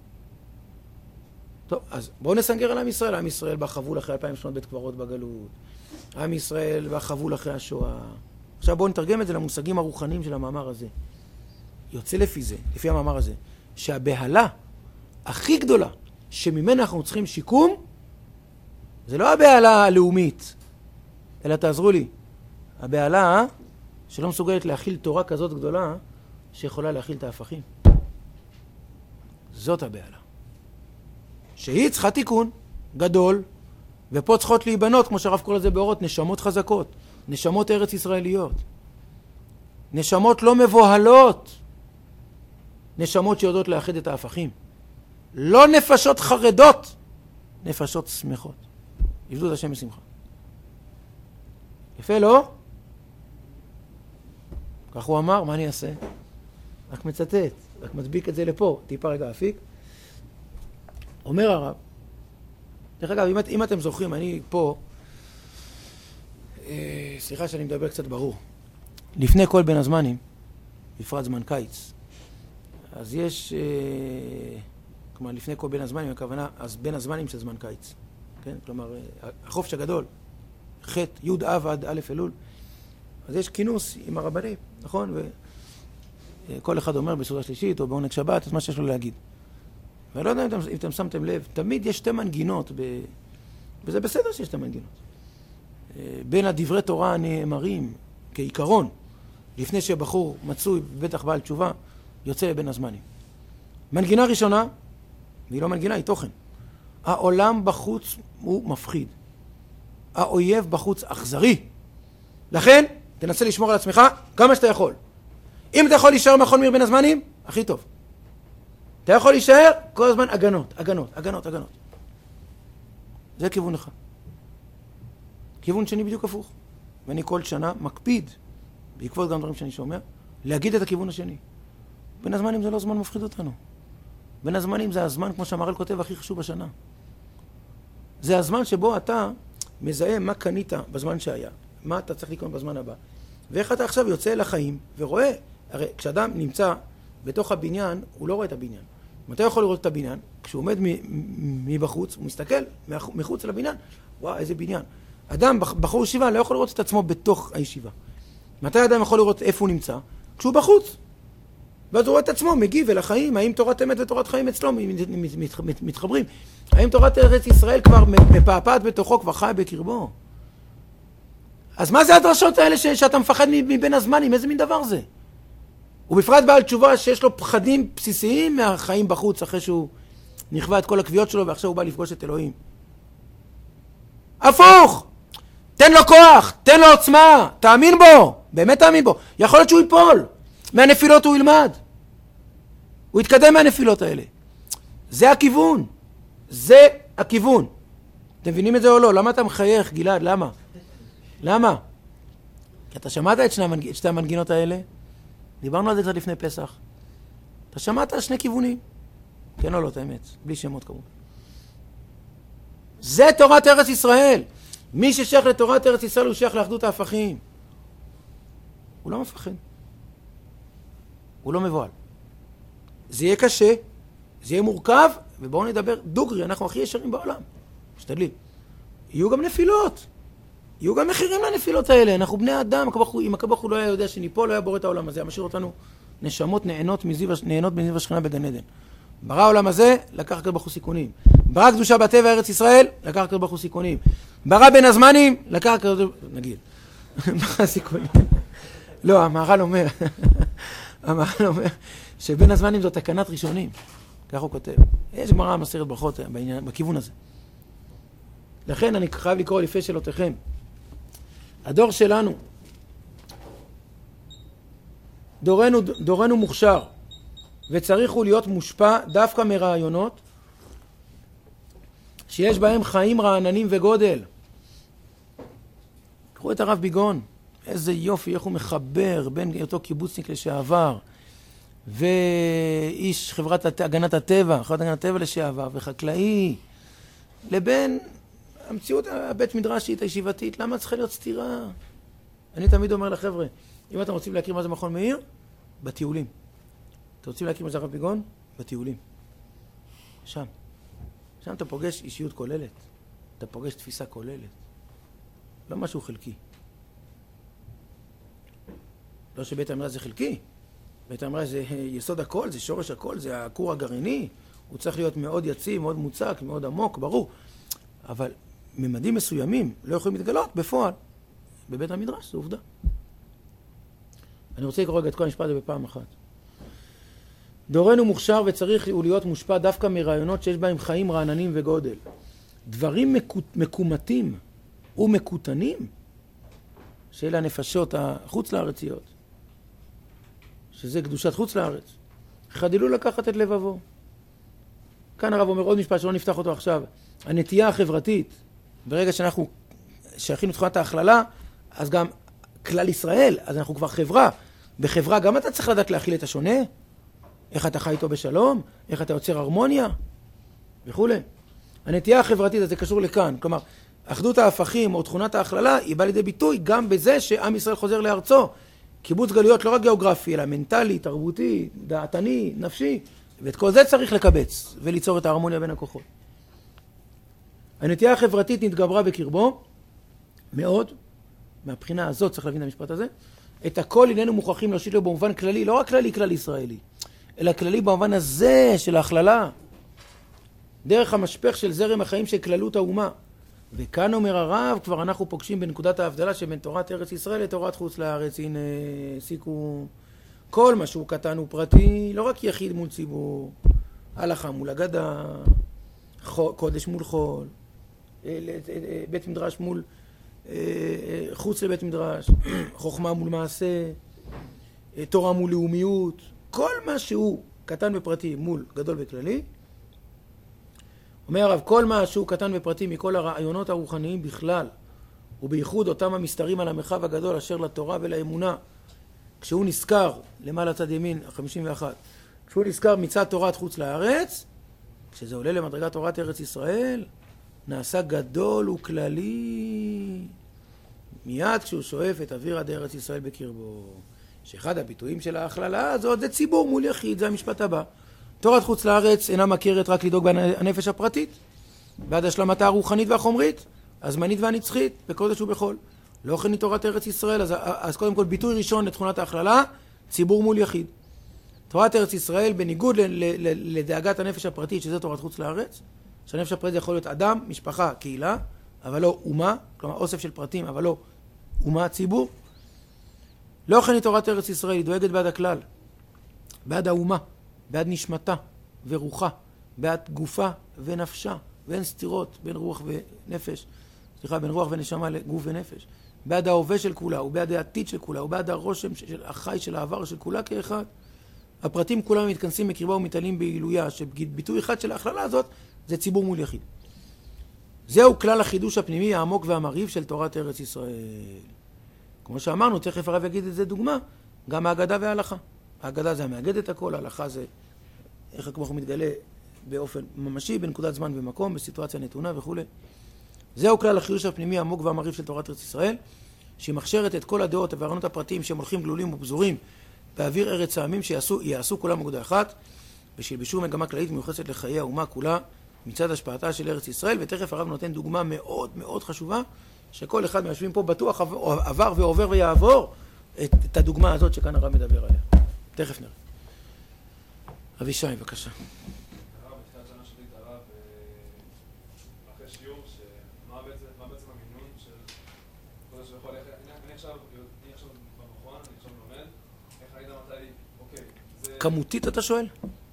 טוב, אז בואו נסנגר על עם ישראל. עם ישראל בחבול אחרי אלפיים שנות בית קברות בגלות. עם ישראל בחבול אחרי השואה. עכשיו בואו נתרגם את זה למושגים הרוחניים של המאמר הזה. יוצא לפי זה, לפי המאמר הזה, שהבהלה הכי גדולה שממנה אנחנו צריכים שיקום, זה לא הבהלה הלאומית, אלא תעזרו לי. הבהלה שלא מסוגלת להכיל תורה כזאת גדולה, שיכולה להכיל את ההפכים. זאת הבהלה. שהיא צריכה תיקון גדול, ופה צריכות להיבנות, כמו שהרב קורא לזה באורות, נשמות חזקות, נשמות ארץ ישראליות. נשמות לא מבוהלות, נשמות שיודעות לאחד את ההפכים. לא נפשות חרדות, נפשות שמחות. עבדו את השם בשמחה. יפה, לא? כך הוא אמר, מה אני אעשה? רק מצטט, רק מדביק את זה לפה, טיפה רגע אפיק. אומר הרב, דרך אגב, אם, אם אתם זוכרים, אני פה סליחה שאני מדבר קצת ברור. לפני כל בין הזמנים, בפרט זמן קיץ, אז יש, אה, כלומר, לפני כל בין הזמנים, הכוונה, אז בין הזמנים של זמן קיץ. כן? כלומר, החופש הגדול, ח' י' אב עד א' אלול, אז יש כינוס עם הרבנים, נכון? וכל אחד אומר בסעודה שלישית או בעונג שבת, את מה שיש לו להגיד. ואני לא יודע אם אתם, אם אתם שמתם לב, תמיד יש שתי מנגינות, ב... וזה בסדר שיש שתי מנגינות. בין הדברי תורה הנאמרים, כעיקרון, לפני שבחור מצוי, בטח בעל תשובה, יוצא לבין הזמנים. מנגינה ראשונה, והיא לא מנגינה, היא תוכן. העולם בחוץ הוא מפחיד. האויב בחוץ אכזרי. לכן, תנסה לשמור על עצמך כמה שאתה יכול. אם אתה יכול להישאר מאחור מבין הזמנים, הכי טוב. אתה יכול להישאר כל הזמן הגנות, הגנות, הגנות, הגנות. זה כיוון אחד. כיוון שני בדיוק הפוך. ואני כל שנה מקפיד, בעקבות גם דברים שאני שומע, להגיד את הכיוון השני. בין הזמנים זה לא זמן מפחיד אותנו. בין הזמנים זה הזמן, כמו שהמהר"ל כותב, הכי חשוב בשנה. זה הזמן שבו אתה מזהה מה קנית בזמן שהיה, מה אתה צריך לקנות בזמן הבא. ואיך אתה עכשיו יוצא לחיים ורואה, הרי כשאדם נמצא בתוך הבניין, הוא לא רואה את הבניין. מתי יכול לראות את הבניין? כשהוא עומד מבחוץ, הוא מסתכל מחוץ לבניין, וואו, איזה בניין. אדם, בחור ישיבה, לא יכול לראות את עצמו בתוך הישיבה. מתי אדם יכול לראות איפה הוא נמצא? כשהוא בחוץ. ואז הוא רואה את עצמו, מגיב אל החיים, האם תורת אמת ותורת חיים אצלו מתחברים. האם תורת ארץ ישראל כבר מפעפעת בתוכו, כבר חי בקרבו. אז מה זה הדרשות האלה ש- שאתה מפחד מבין הזמנים? איזה מין דבר זה? ובפרט בעל תשובה שיש לו פחדים בסיסיים מהחיים בחוץ, אחרי שהוא נכווה את כל הקביעות שלו, ועכשיו הוא בא לפגוש את אלוהים. הפוך! תן לו כוח, תן לו עוצמה, תאמין בו, באמת תאמין בו. יכול להיות שהוא ייפול, מהנפילות הוא ילמד. הוא יתקדם מהנפילות האלה. זה הכיוון, זה הכיוון. אתם מבינים את זה או לא? למה אתה מחייך, גלעד? למה? למה? כי אתה שמעת את שני, המנג... שתי המנגינות האלה? דיברנו על זה קצת לפני פסח. אתה שמעת על שני כיוונים? כן או לא, את האמת, בלי שמות כמובן. זה תורת ארץ ישראל. מי ששייך לתורת ארץ ישראל הוא שייך לאחדות ההפכים. הוא לא מפחד. הוא לא מבועל. זה יהיה קשה, זה יהיה מורכב, ובואו נדבר דוגרי, אנחנו הכי ישרים בעולם. משתדלים. יהיו גם נפילות. יהיו גם מחירים לנפילות האלה. אנחנו בני אדם, אם הקב"ה לא היה יודע שניפול, לא היה בורא את העולם הזה, משאיר אותנו נשמות נהנות מזיו, נהנות מזיו השכינה בגן עדן. ברא העולם הזה, לקח הקב"ה סיכונים. ברא קדושה בטבע ארץ ישראל, לקח הקב"ה סיכונים. ברא בין הזמנים, לקח הקב"ה, נגיד, ברא סיכונים. לא, המהר"ל אומר, המהר"ל אומר שבין הזמנים זו תקנת ראשונים. כך הוא כותב. יש גמרא מסכת ברכות בעניין, בכיוון הזה. לכן אני חייב לקרוא לפי שאלותיכם. הדור שלנו, דורנו, דורנו מוכשר, וצריך הוא להיות מושפע דווקא מרעיונות שיש בהם חיים רעננים וגודל. קראו את הרב ביגון, איזה יופי, איך הוא מחבר בין אותו קיבוצניק לשעבר, ואיש חברת הגנת הטבע, חברת הגנת הטבע לשעבר, וחקלאי, לבין המציאות הבית מדרשית, הישיבתית. למה צריכה להיות סתירה? אני תמיד אומר לחבר'ה, אם אתם רוצים להכיר מה זה מכון מאיר, בטיולים. אתם רוצים להכיר מה זה הרב ביגון? בטיולים. שם. שם אתה פוגש אישיות כוללת. אתה פוגש תפיסה כוללת. לא משהו חלקי. לא שבית המדרש זה חלקי. בית המדרש זה יסוד הכל, זה שורש הכל, זה הכור הגרעיני. הוא צריך להיות מאוד יציב, מאוד מוצק, מאוד עמוק, ברור. אבל ממדים מסוימים לא יכולים להתגלות בפועל. בבית המדרש, זו עובדה. אני רוצה לקרוא את כל המשפט הזה בפעם אחת. דורנו מוכשר וצריך הוא להיות מושפע דווקא מרעיונות שיש בהם חיים רעננים וגודל. דברים מקומתים ומקוטנים, שאלה הנפשות החוץ לארציות, שזה קדושת חוץ לארץ, חדלו לקחת את לבבו. כאן הרב אומר עוד משפט שלא נפתח אותו עכשיו. הנטייה החברתית, ברגע שאנחנו שייכים לתחונת ההכללה, אז גם כלל ישראל, אז אנחנו כבר חברה. בחברה גם אתה צריך לדעת להכיל את השונה, איך אתה חי איתו בשלום, איך אתה יוצר הרמוניה, וכו'. הנטייה החברתית, אז זה קשור לכאן. כלומר, אחדות ההפכים או תכונת ההכללה היא באה לידי ביטוי גם בזה שעם ישראל חוזר לארצו. קיבוץ גלויות לא רק גיאוגרפי, אלא מנטלי, תרבותי, דעתני, נפשי, ואת כל זה צריך לקבץ וליצור את ההרמוניה בין הכוחות. הנטייה החברתית נתגברה בקרבו מאוד, מהבחינה הזאת צריך להבין את המשפט הזה, את הכל איננו מוכרחים להושיט לו במובן כללי, לא רק כללי כלל ישראלי, אלא כללי במובן הזה של ההכללה, דרך המשפך של זרם החיים של כללות האומה. וכאן אומר הרב, כבר אנחנו פוגשים בנקודת ההבדלה שבין תורת ארץ ישראל לתורת חוץ לארץ. הנה, סיכום. כל מה שהוא קטן הוא פרטי, לא רק יחיד מול ציבור, הלכה מול אגדה, קודש מול חול, בית מדרש מול חוץ לבית מדרש, חוכמה מול מעשה, תורה מול לאומיות, כל מה שהוא קטן ופרטי מול גדול וכללי. אומר הרב, כל מה שהוא קטן ופרטי מכל הרעיונות הרוחניים בכלל, ובייחוד אותם המסתרים על המרחב הגדול אשר לתורה ולאמונה, כשהוא נזכר, למעלה צד ימין, חמישים ואחת, כשהוא נזכר מצד תורת חוץ לארץ, כשזה עולה למדרגת תורת ארץ ישראל, נעשה גדול וכללי. מיד כשהוא שואף את אוויר עד ארץ ישראל בקרבו. שאחד הביטויים של ההכללה הזאת זה ציבור מול יחיד, זה המשפט הבא. תורת חוץ לארץ אינה מכירת רק לדאוג בנפש הפרטית, בעד השלמתה הרוחנית והחומרית, הזמנית והנצחית, בקודש ובחול. לא כן היא תורת ארץ ישראל, אז, אז קודם כל ביטוי ראשון לתכונת ההכללה, ציבור מול יחיד. תורת ארץ ישראל, בניגוד ל, ל, ל, לדאגת הנפש הפרטית, שזה תורת חוץ לארץ, שהנפש הפרטית יכול להיות אדם, משפחה, קהילה, אבל לא אומה, כלומר אוסף של פרטים, אבל לא אומה, ציבור. לא כן היא תורת ארץ ישראל, היא דואגת בעד הכלל, בעד האומה, בעד נשמתה ורוחה, בעד גופה ונפשה, ואין סתירות בין רוח ונפש, סליחה, בין רוח ונשמה לגוף ונפש, בעד ההווה של כולה, ובעד העתיד של כולה, ובעד הרושם של החי של העבר של כולה כאחד. הפרטים כולם מתכנסים בקרבה ומתעלים בעילויה, שביטוי אחד של ההכללה הזאת זה ציבור מול יחיד. זהו כלל החידוש הפנימי העמוק והמרהיב של תורת ארץ ישראל. כמו שאמרנו, תכף הרב יגיד את זה דוגמה, גם ההגדה וההלכה. ההגדה זה המאגד את הכל, ההלכה זה איך כמו הוא מתגלה באופן ממשי, בנקודת זמן ומקום, בסיטואציה נתונה וכו'. זהו כלל החידוש הפנימי העמוק והמרהיב של תורת ארץ ישראל, שהיא מכשרת את כל הדעות והרעיונות הפרטיים שהם הולכים גלולים ופזורים באוויר ארץ העמים, שיעשו, יעשו כולם אגודה אחת, ושילבשו מגמה כללית מיוחסת לחיי האומה כולה מצד השפעתה של ארץ ישראל. ותכף הרב נותן דוגמה מאוד מאוד חשובה, שכל אחד מהיושבים פה בטוח עבר ועובר ויעבור את, את הדוגמה הזאת שכאן הרב מדבר עליה. תכף נראה. אבישי, בבקשה. הרב, בתחילת שנה שלי את הרב אחרי שיעור, שמה בעצם המינון של קודש וחול, אני עכשיו במכון, אני עכשיו לומד, איך אני יודע מתי, אוקיי, זה... כמותית אתה שואל?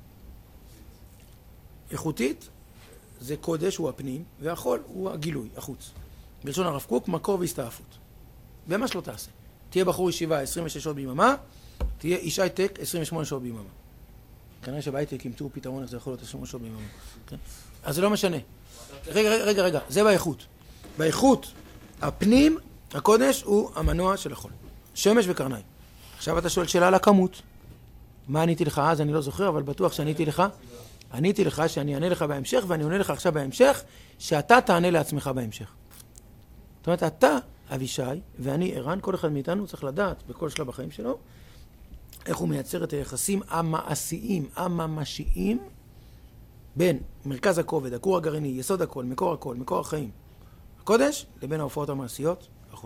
איכותית זה קודש, הוא הפנים, והחול הוא הגילוי, החוץ. בלשון הרב קוק, מקור והסתעפות. במה שלא תעשה. תהיה בחור ישיבה עשרים ושש שעות ביממה, תהיה איש הייטק עשרים ושמונה שעות ביממה. כנראה שבהייטק ימצאו פתרון איך זה יכול להיות עשרים שעות ביממה. כן? אז זה לא משנה. רגע, רגע, רגע, רגע, זה באיכות. באיכות, הפנים, הקודש, הוא המנוע של החול. שמש וקרניים. עכשיו אתה שואל שאלה על הכמות. מה עניתי לך אז? אני לא זוכר, אבל בטוח שעניתי לך. עניתי לך שאני אענה לך בהמשך, ואני עונה לך עכשיו בהמשך, שאתה תענה לעצמך בהמשך. זאת אומרת, אתה, אבישי, ואני, ערן, כל אחד מאיתנו צריך לדעת בכל שלב בחיים שלו, איך הוא מייצר את היחסים המעשיים, הממשיים, בין מרכז הכובד, הכור הגרעיני, יסוד הכל, מקור הכל, מקור החיים, הקודש, לבין ההופעות המעשיות, החול.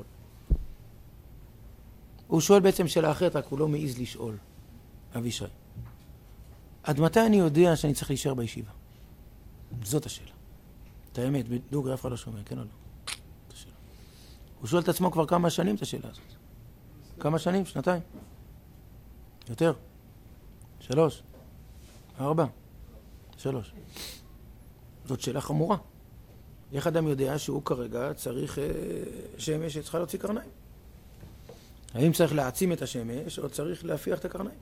הוא שואל בעצם שאלה אחרת, רק הוא לא מעיז לשאול, אבישי. עד מתי אני יודע שאני צריך להישאר בישיבה? זאת השאלה. את האמת, בדוגרי אף אחד לא שומע, כן או לא? הוא שואל את עצמו כבר כמה שנים את השאלה הזאת. כמה שנים? שנתיים? יותר? שלוש? ארבע? שלוש. זאת שאלה חמורה. איך אדם יודע שהוא כרגע צריך אה, שמש שצריכה להוציא קרניים? האם צריך להעצים את השמש או צריך להפיח את הקרניים?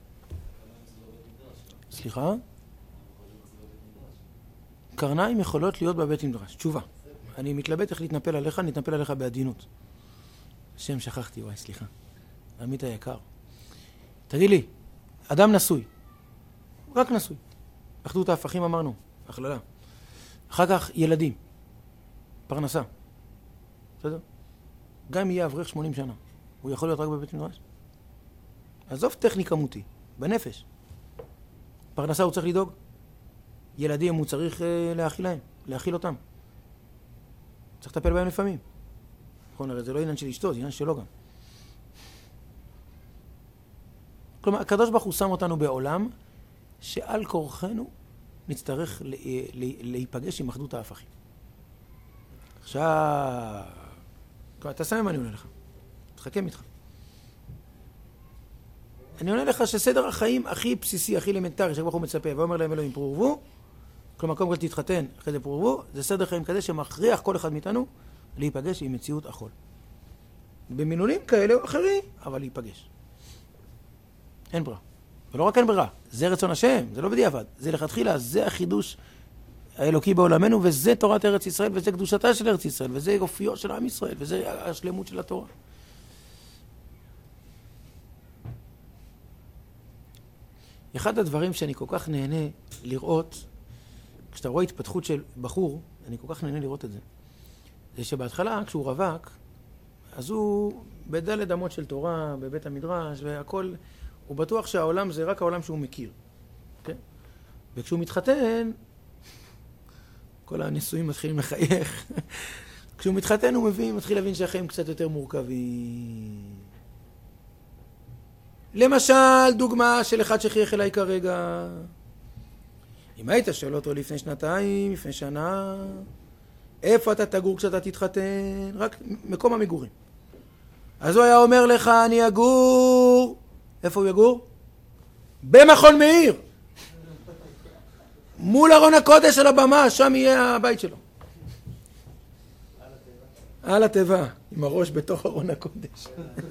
סליחה? קרניים יכולות להיות בבית מדרש. תשובה. אני מתלבט איך להתנפל עליך, נתנפל עליך בעדינות. השם שכחתי, וואי, סליחה. עמית היקר. תגיד לי, אדם נשוי. רק נשוי. אחדות ההפכים אמרנו, הכללה. אחר כך ילדים. פרנסה. בסדר? גם אם יהיה אברך שמונים שנה, הוא יכול להיות רק בבית מדרש. עזוב טכני כמותי, בנפש. פרנסה הוא צריך לדאוג. ילדים הוא צריך אה, להאכיל להם, להאכיל אותם. צריך לטפל בהם לפעמים. נכון, הרי זה לא עניין של אשתו, זה עניין שלו גם. כלומר, הקדוש ברוך הוא שם אותנו בעולם שעל כורחנו נצטרך לה, לה, להיפגש עם אחדות ההפכים. עכשיו, אתה שם מה אני עונה לך? תחכם איתך. אני עונה לך שסדר החיים הכי בסיסי, הכי אלמנטרי, שהקדוש ברוך הוא מצפה, ואומר להם אלוהים פרו ורבו, כלומר, קודם כל תתחתן, אחרי זה פרו ורבו, זה סדר חיים כזה שמכריח כל אחד מאיתנו להיפגש עם מציאות החול. במילונים כאלה או אחרים, אבל להיפגש. אין ברירה. ולא רק אין ברירה, זה רצון השם, זה לא בדיעבד. זה לכתחילה, זה החידוש האלוקי בעולמנו, וזה תורת ארץ ישראל, וזה קדושתה של ארץ ישראל, וזה אופיו של עם ישראל, וזה השלמות של התורה. אחד הדברים שאני כל כך נהנה לראות, כשאתה רואה התפתחות של בחור, אני כל כך נהנה לראות את זה, זה שבהתחלה, כשהוא רווק, אז הוא בדלת אמות של תורה, בבית המדרש, והכל, הוא בטוח שהעולם זה רק העולם שהוא מכיר. כן? וכשהוא מתחתן, כל הנישואים מתחילים לחייך. כשהוא מתחתן הוא מבין, מתחיל להבין שהחיים קצת יותר מורכבים. למשל, דוגמה של אחד שחייך אליי כרגע. אם היית שואל אותו לפני שנתיים, לפני שנה, איפה אתה תגור כשאתה תתחתן? רק מקום המגורים. אז הוא היה אומר לך, אני אגור... איפה הוא יגור? במכון מאיר. מול ארון הקודש על הבמה, שם יהיה הבית שלו. על הטבע, עם הראש בתוך ארון הקודש.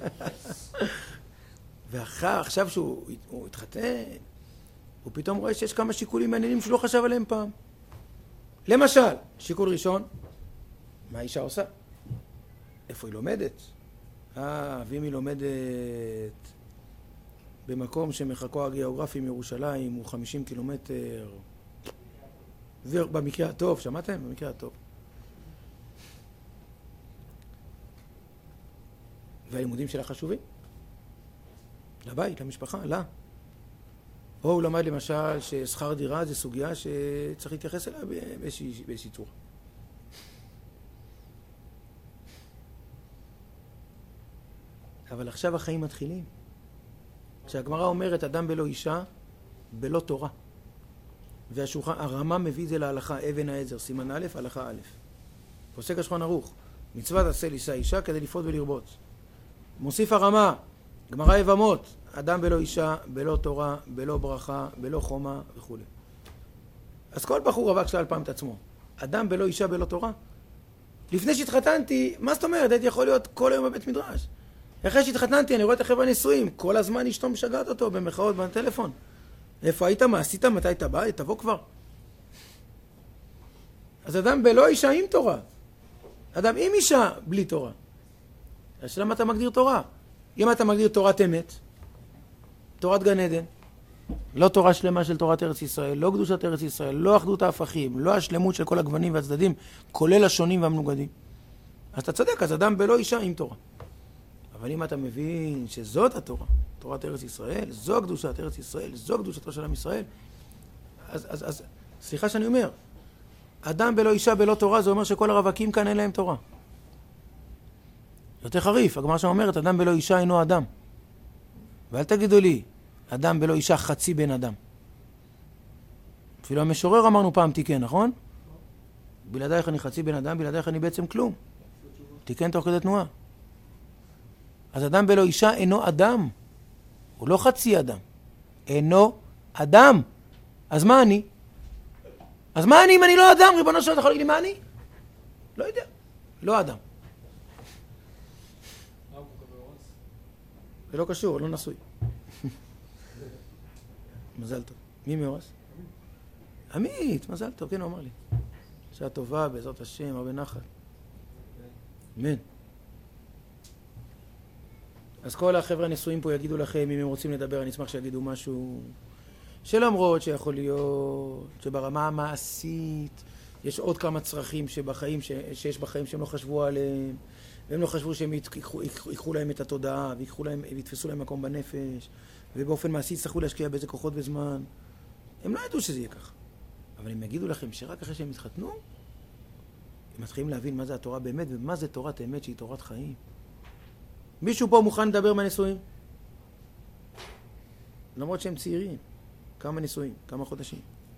ועכשיו שהוא התחתן, הוא פתאום רואה שיש כמה שיקולים מעניינים שהוא לא חשב עליהם פעם. למשל, שיקול ראשון, מה האישה עושה? איפה היא לומדת? אה, ואם היא לומדת במקום שמרחקו הגיאוגרפי מירושלים הוא חמישים קילומטר, ובמקרה הטוב, שמעתם? במקרה הטוב. והלימודים שלה חשובים? לבית, למשפחה, לא. או הוא למד למשל ששכר דירה זה סוגיה שצריך להתייחס אליה באיזושהי, באיזושהי צורה. אבל עכשיו החיים מתחילים. כשהגמרא אומרת אדם בלא אישה, בלא תורה. והשולחן, הרמה מביא את זה להלכה, אבן העזר, סימן א', הלכה א'. פוסק השולחן ערוך, מצוות עשה לישא אישה כדי לפרוט ולרבות. מוסיף הרמה, גמרא יבמות, אדם בלא אישה, בלא תורה, בלא ברכה, בלא חומה וכו'. אז כל בחור רווק שאל פעם את עצמו, אדם בלא אישה, בלא תורה? לפני שהתחתנתי, מה זאת אומרת? הייתי יכול להיות כל היום בבית מדרש. אחרי שהתחתנתי, אני רואה את החבר'ה נישואים, כל הזמן אשתו משגעת אותו במחאות בטלפון. איפה היית? מה עשית? מתי היית בא? תבוא כבר. אז אדם בלא אישה עם תורה. אדם עם אישה בלי תורה. אז למה אתה מגדיר תורה? אם אתה מגדיר תורת אמת, תורת גן עדן, לא תורה שלמה של תורת ארץ ישראל, לא קדושת ארץ ישראל, לא אחדות ההפכים, לא השלמות של כל הגוונים והצדדים, כולל השונים והמנוגדים. אז אתה צדק, אז אדם בלא אישה עם תורה. אבל אם אתה מבין שזאת התורה, תורת ארץ ישראל, זו קדושת ארץ ישראל, זו קדושתו של עם ישראל, אז, אז, אז, סליחה שאני אומר, אדם בלא אישה בלא תורה, זה אומר שכל הרווקים כאן אין להם תורה. יותר חריף, הגמרא שם אומרת, אדם בלא אישה אינו אדם. ואל תגידו לי, אדם בלא אישה חצי בן אדם. אפילו המשורר אמרנו פעם תיקן, נכון? בלעדייך אני חצי בן אדם, בלעדייך אני בעצם כלום. תיקן תוך כדי תנועה. אז אדם בלא אישה אינו אדם. הוא לא חצי אדם. אינו אדם. אז מה אני? אז מה אני אם אני לא אדם? ריבונו של עולם, אתה יכול להגיד לי מה אני? לא יודע. לא אדם. זה לא קשור, לא נשוי. מזל טוב. מי מאורס? עמית, מזל טוב, כן, הוא אמר לי. שעה טובה, בעזרת השם, הרבה נחת. אמן. אז כל החבר'ה הנשואים פה יגידו לכם, אם הם רוצים לדבר, אני אשמח שיגידו משהו, שלמרות שיכול להיות שברמה המעשית יש עוד כמה צרכים שבחיים, ש... שיש בחיים שהם לא חשבו עליהם, והם לא חשבו שהם ייקחו, ייקחו, ייקחו להם את התודעה, ויקחו להם, ויתפסו להם מקום בנפש, ובאופן מעשי יצטרכו להשקיע באיזה כוחות וזמן. הם לא ידעו שזה יהיה כך. אבל הם יגידו לכם שרק אחרי שהם התחתנו, הם מתחילים להבין מה זה התורה באמת, ומה זה תורת אמת שהיא תורת חיים. מישהו פה מוכן לדבר מהנישואים? למרות שהם צעירים. כמה נישואים? כמה חודשים?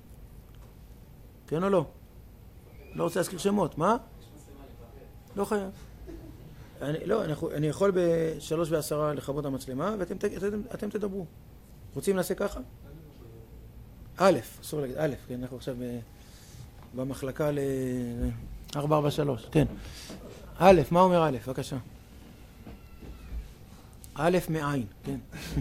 כן או לא? לא רוצה להזכיר שמות. מה? לא חייב. אני, לא, אני, אני יכול בשלוש ועשרה לכבות המצלמה, ואתם אתם, אתם תדברו. רוצים לעשה ככה? א', אסור להגיד, א', כן, אנחנו עכשיו במחלקה ל-ארבע ארבע שלוש, כן. א', מה אומר א'? בבקשה. א' מעין, כן.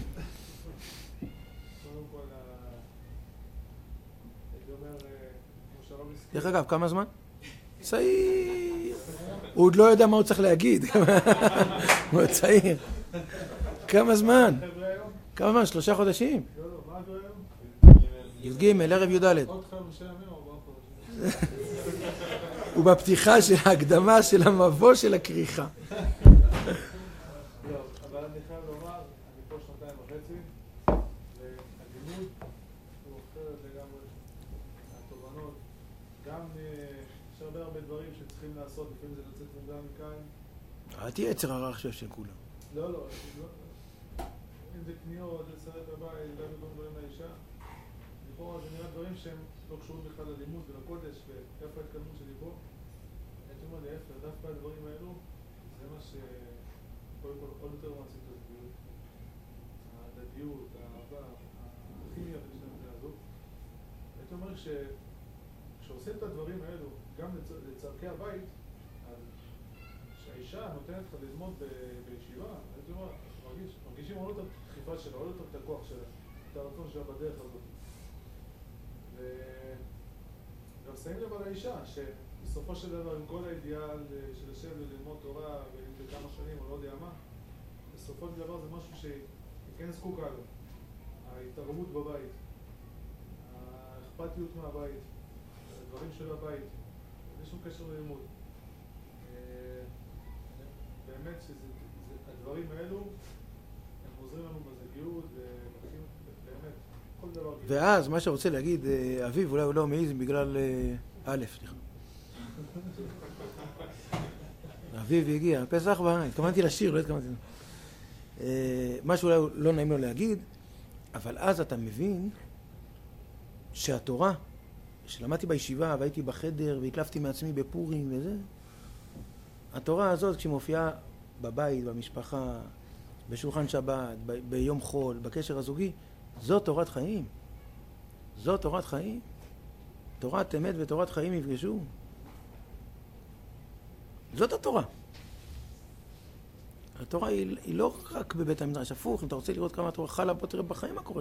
דרך אגב, כמה זמן? צעיר. הוא עוד לא יודע מה הוא צריך להגיד. הוא צעיר. כמה זמן? כמה זמן? שלושה חודשים? י"ג, ערב י"ד. הוא בפתיחה של ההקדמה של המבוא של הכריכה. אבל אני חייב לומר, אני פה שנתיים וחצי, והלימוד הוא אחרת לגמרי, התובנות, גם יש הרבה הרבה דברים שצריכים לעשות, לפעמים זה לצאת מוקדם מכאן. אל תהיה יצר הרע עכשיו של כולם. לא, לא, אם זה קניות, זה שרת בבית, גם בכל דברים לאישה, לכאורה זה נראה דברים שהם לא קשורים בכלל ללימוד ולקודש, ואיפה ההתקדמות שלי פה. הייתי אומר להפך, דווקא הדברים האלו, זה מה ש... קודם כל, עוד יותר מעצים את הזוגיות, ההדדיות, האהבה, הכימיה בין שני בני הזוג. הייתי אומר שכשעושים את הדברים האלו, גם לצורכי הבית, אז שהאישה נותנת לך ללמוד בישיבה, הייתי אומר, מרגישים עוד יותר דחיפה שלה, עוד יותר את הכוח שלה, את הרצון שלה בדרך הזאת. וגם שמים לב על האישה, בסופו של דבר, עם כל האידיאל של לשב וללמוד תורה בכמה שנים, או לא יודע מה, בסופו של דבר זה משהו שהיא כן זקוקה לו. ההתערבות בבית, האכפתיות מהבית, הדברים של הבית, אין שום קשר ללימוד. באמת שהדברים האלו, הם עוזרים לנו בזוגיות, ומתחילים באמת כל דבר. ואז מה שרוצה להגיד, אביב, אולי הוא לא מעיז בגלל א', סליחה. אביב הגיע, פסח בא, התכוונתי לשיר, לא התכוונתי. משהו אולי לא נעים לו להגיד, אבל אז אתה מבין שהתורה, שלמדתי בישיבה והייתי בחדר והקלפתי מעצמי בפורים וזה, התורה הזאת כשהיא מופיעה בבית, במשפחה, בשולחן שבת, ב- ביום חול, בקשר הזוגי, זו תורת חיים. זו תורת חיים. תורת אמת ותורת חיים יפגשו. זאת התורה. התורה היא, היא לא רק בבית המדרש, הפוך, אם אתה רוצה לראות כמה התורה חלה, בוא תראה בחיים מה קורה.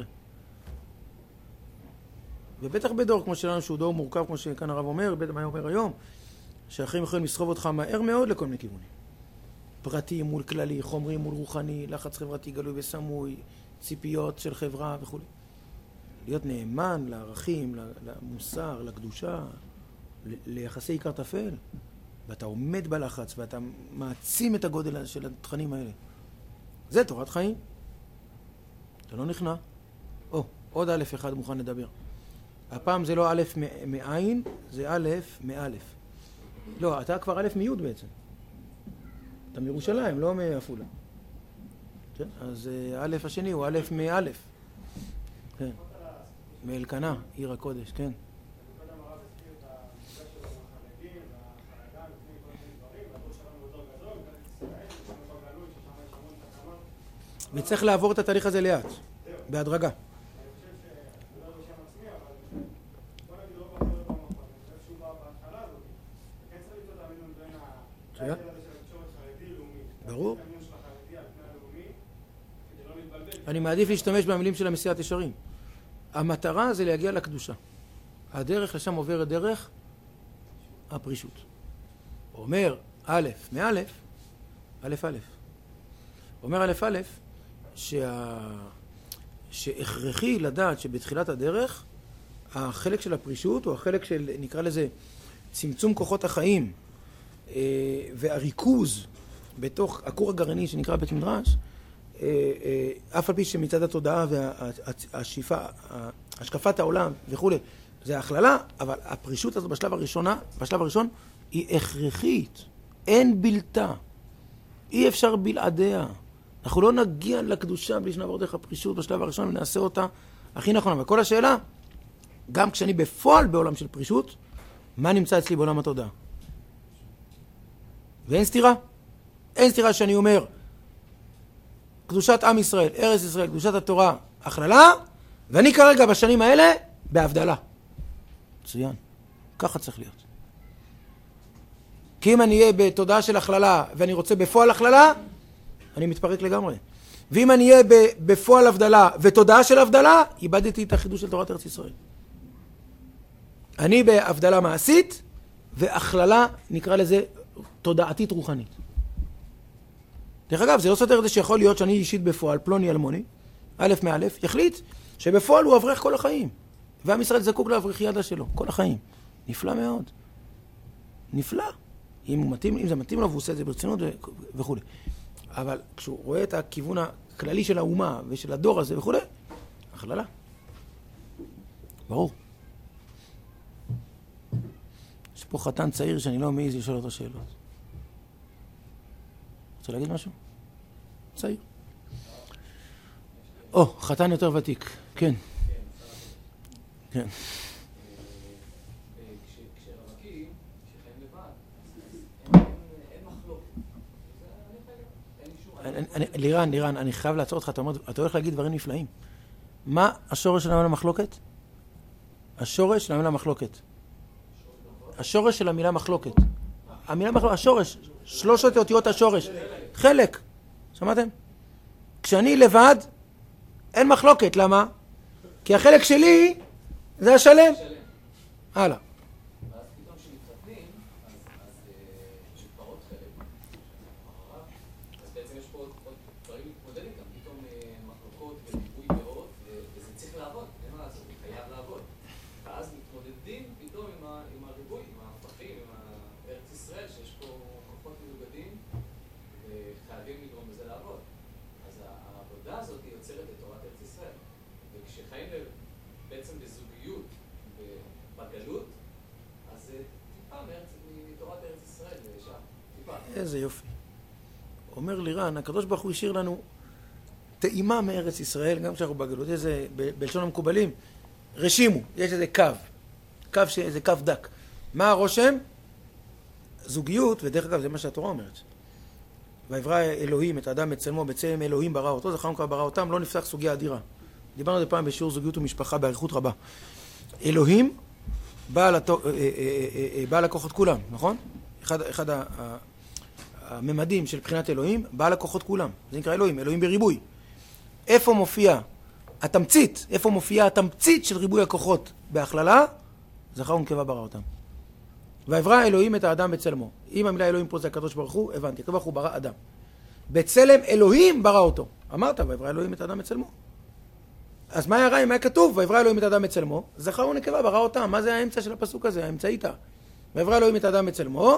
ובטח בדור כמו שלנו, שהוא דור מורכב, כמו שכאן הרב אומר, בטח מה אומר היום, שהחיים יכולים לסחוב אותך מהר מאוד לכל מיני כיוונים. פרטי מול כללי, חומרי מול רוחני, לחץ חברתי גלוי וסמוי, ציפיות של חברה וכו'. להיות נאמן לערכים, למוסר, לקדושה, ליחסי עיקר טפל. ואתה עומד בלחץ, ואתה מעצים את הגודל של התכנים האלה. זה תורת חיים. אתה לא נכנע. או, עוד א' אחד מוכן לדבר. הפעם זה לא א' מעין, זה א' מאלף. לא, אתה כבר א' מיוד בעצם. אתה מירושלים, לא מאפולה. כן? אז א' השני הוא א' מאלף. כן. מאלקנה, עיר הקודש, כן. וצריך לעבור את התהליך הזה לאט, בהדרגה. ברור. אני מעדיף להשתמש במילים של המסיעת ישרים. המטרה זה להגיע לקדושה. הדרך לשם עוברת דרך הפרישות. אומר א' מא', א' א'. אומר א' א', שה... שהכרחי לדעת שבתחילת הדרך, החלק של הפרישות, או החלק של, נקרא לזה, צמצום כוחות החיים, והריכוז בתוך הכור הגרעיני שנקרא בית מדרש, אף על פי שמצד התודעה והשאיפה, השקפת העולם וכו', זה הכללה, אבל הפרישות הזאת בשלב הראשונה, בשלב הראשון, היא הכרחית. אין בלתה. אי אפשר בלעדיה. אנחנו לא נגיע לקדושה בלי שנעבור דרך הפרישות בשלב הראשון ונעשה אותה הכי נכון. וכל השאלה, גם כשאני בפועל בעולם של פרישות, מה נמצא אצלי בעולם התודעה? ואין סתירה. אין סתירה שאני אומר, קדושת עם ישראל, ארץ ישראל, קדושת התורה, הכללה, ואני כרגע בשנים האלה בהבדלה. מצוין. ככה צריך להיות. כי אם אני אהיה בתודעה של הכללה ואני רוצה בפועל הכללה, אני מתפרק לגמרי. ואם אני אהיה בפועל הבדלה ותודעה של הבדלה, איבדתי את החידוש של תורת ארץ ישראל. אני בהבדלה מעשית, והכללה נקרא לזה תודעתית רוחנית. דרך אגב, זה לא סותר את זה שיכול להיות שאני אישית בפועל, פלוני אלמוני, א' מא', יחליט שבפועל הוא אברך כל החיים. ועם ישראל זקוק לאברך ידה שלו, כל החיים. נפלא מאוד. נפלא. אם, הוא מתאים, אם זה מתאים לו והוא עושה את זה ברצינות וכו'. אבל כשהוא רואה את הכיוון הכללי של האומה ושל הדור הזה וכו', הכללה. ברור. יש פה חתן צעיר שאני לא מעיז לשאול אותו שאלות. רוצה להגיד משהו? צעיר. או, חתן יותר ותיק. כן. כן. כשרווקים, כשחיים לבד, אין מחלוקת. לירן, לירן, אני חייב לעצור אותך. אתה הולך להגיד דברים נפלאים. מה השורש של המילה מחלוקת? השורש של המילה מחלוקת. השורש של המילה מחלוקת. המילה מחלוקת, השורש. שלושת אותיות השורש. חלק. שמעתם? כשאני לבד, אין מחלוקת. למה? כי החלק שלי זה השלם. הלאה. ואז פתאום כשמתחתנים, אז מתפרות חלק. אז בעצם יש פה עוד דברים להתמודד איתם. פתאום מחלוקות וריבוי דעות, וזה צריך לעבוד. אין מה לעשות, זה חייב לעבוד. ואז מתמודדים פתאום עם הריבוי, עם ההפכים, עם ארץ ישראל, שיש פה כוחות מנוגדים, וחייבים לגרום בזה לעבוד. אז העבודה הזאת יוצרת את תורת ארץ ישראל. וכשחיים בעצם בזוגיות, בגלות, אז זה טיפה מתורת ארץ ישראל שם. טיפה. איזה יופי. אומר לירן, הקדוש ברוך הוא השאיר לנו טעימה מארץ ישראל, גם כשאנחנו בגלות. איזה, בלשון המקובלים, רשימו. יש איזה קו. קו שזה קו דק. מה הרושם? זוגיות, ודרך אגב זה מה שהתורה אומרת. ויברא אלוהים את האדם בצלמו, בצלם אלוהים ברא אותו, זכרנו כבר ברא אותם, לא נפתח סוגיה אדירה. דיברנו על זה פעם בשיעור זוגיות ומשפחה באריכות רבה. אלוהים בא, לתו, אה, אה, אה, בא לקוחות כולם, נכון? אחד, אחד הממדים של בחינת אלוהים, בא לקוחות כולם. זה נקרא אלוהים, אלוהים בריבוי. איפה מופיע התמצית, איפה מופיע התמצית של ריבוי הכוחות בהכללה? זכר ונקבה ברא אותם. ויברא אלוהים את האדם בצלמו. אם המילה אלוהים פה זה הקדוש ברוך הוא, הבנתי, הקדוש ברוך הוא ברא אדם. בצלם אלוהים ברא אותו. אמרת, ויברא אלוהים את האדם בצלמו. אז מה היה רע? אם היה כתוב, ויברא אלוהים את האדם בצלמו, זכר ונקבה ברא אותם. מה זה האמצע של הפסוק הזה? האמצעיתא. ויברא אלוהים את האדם בצלמו,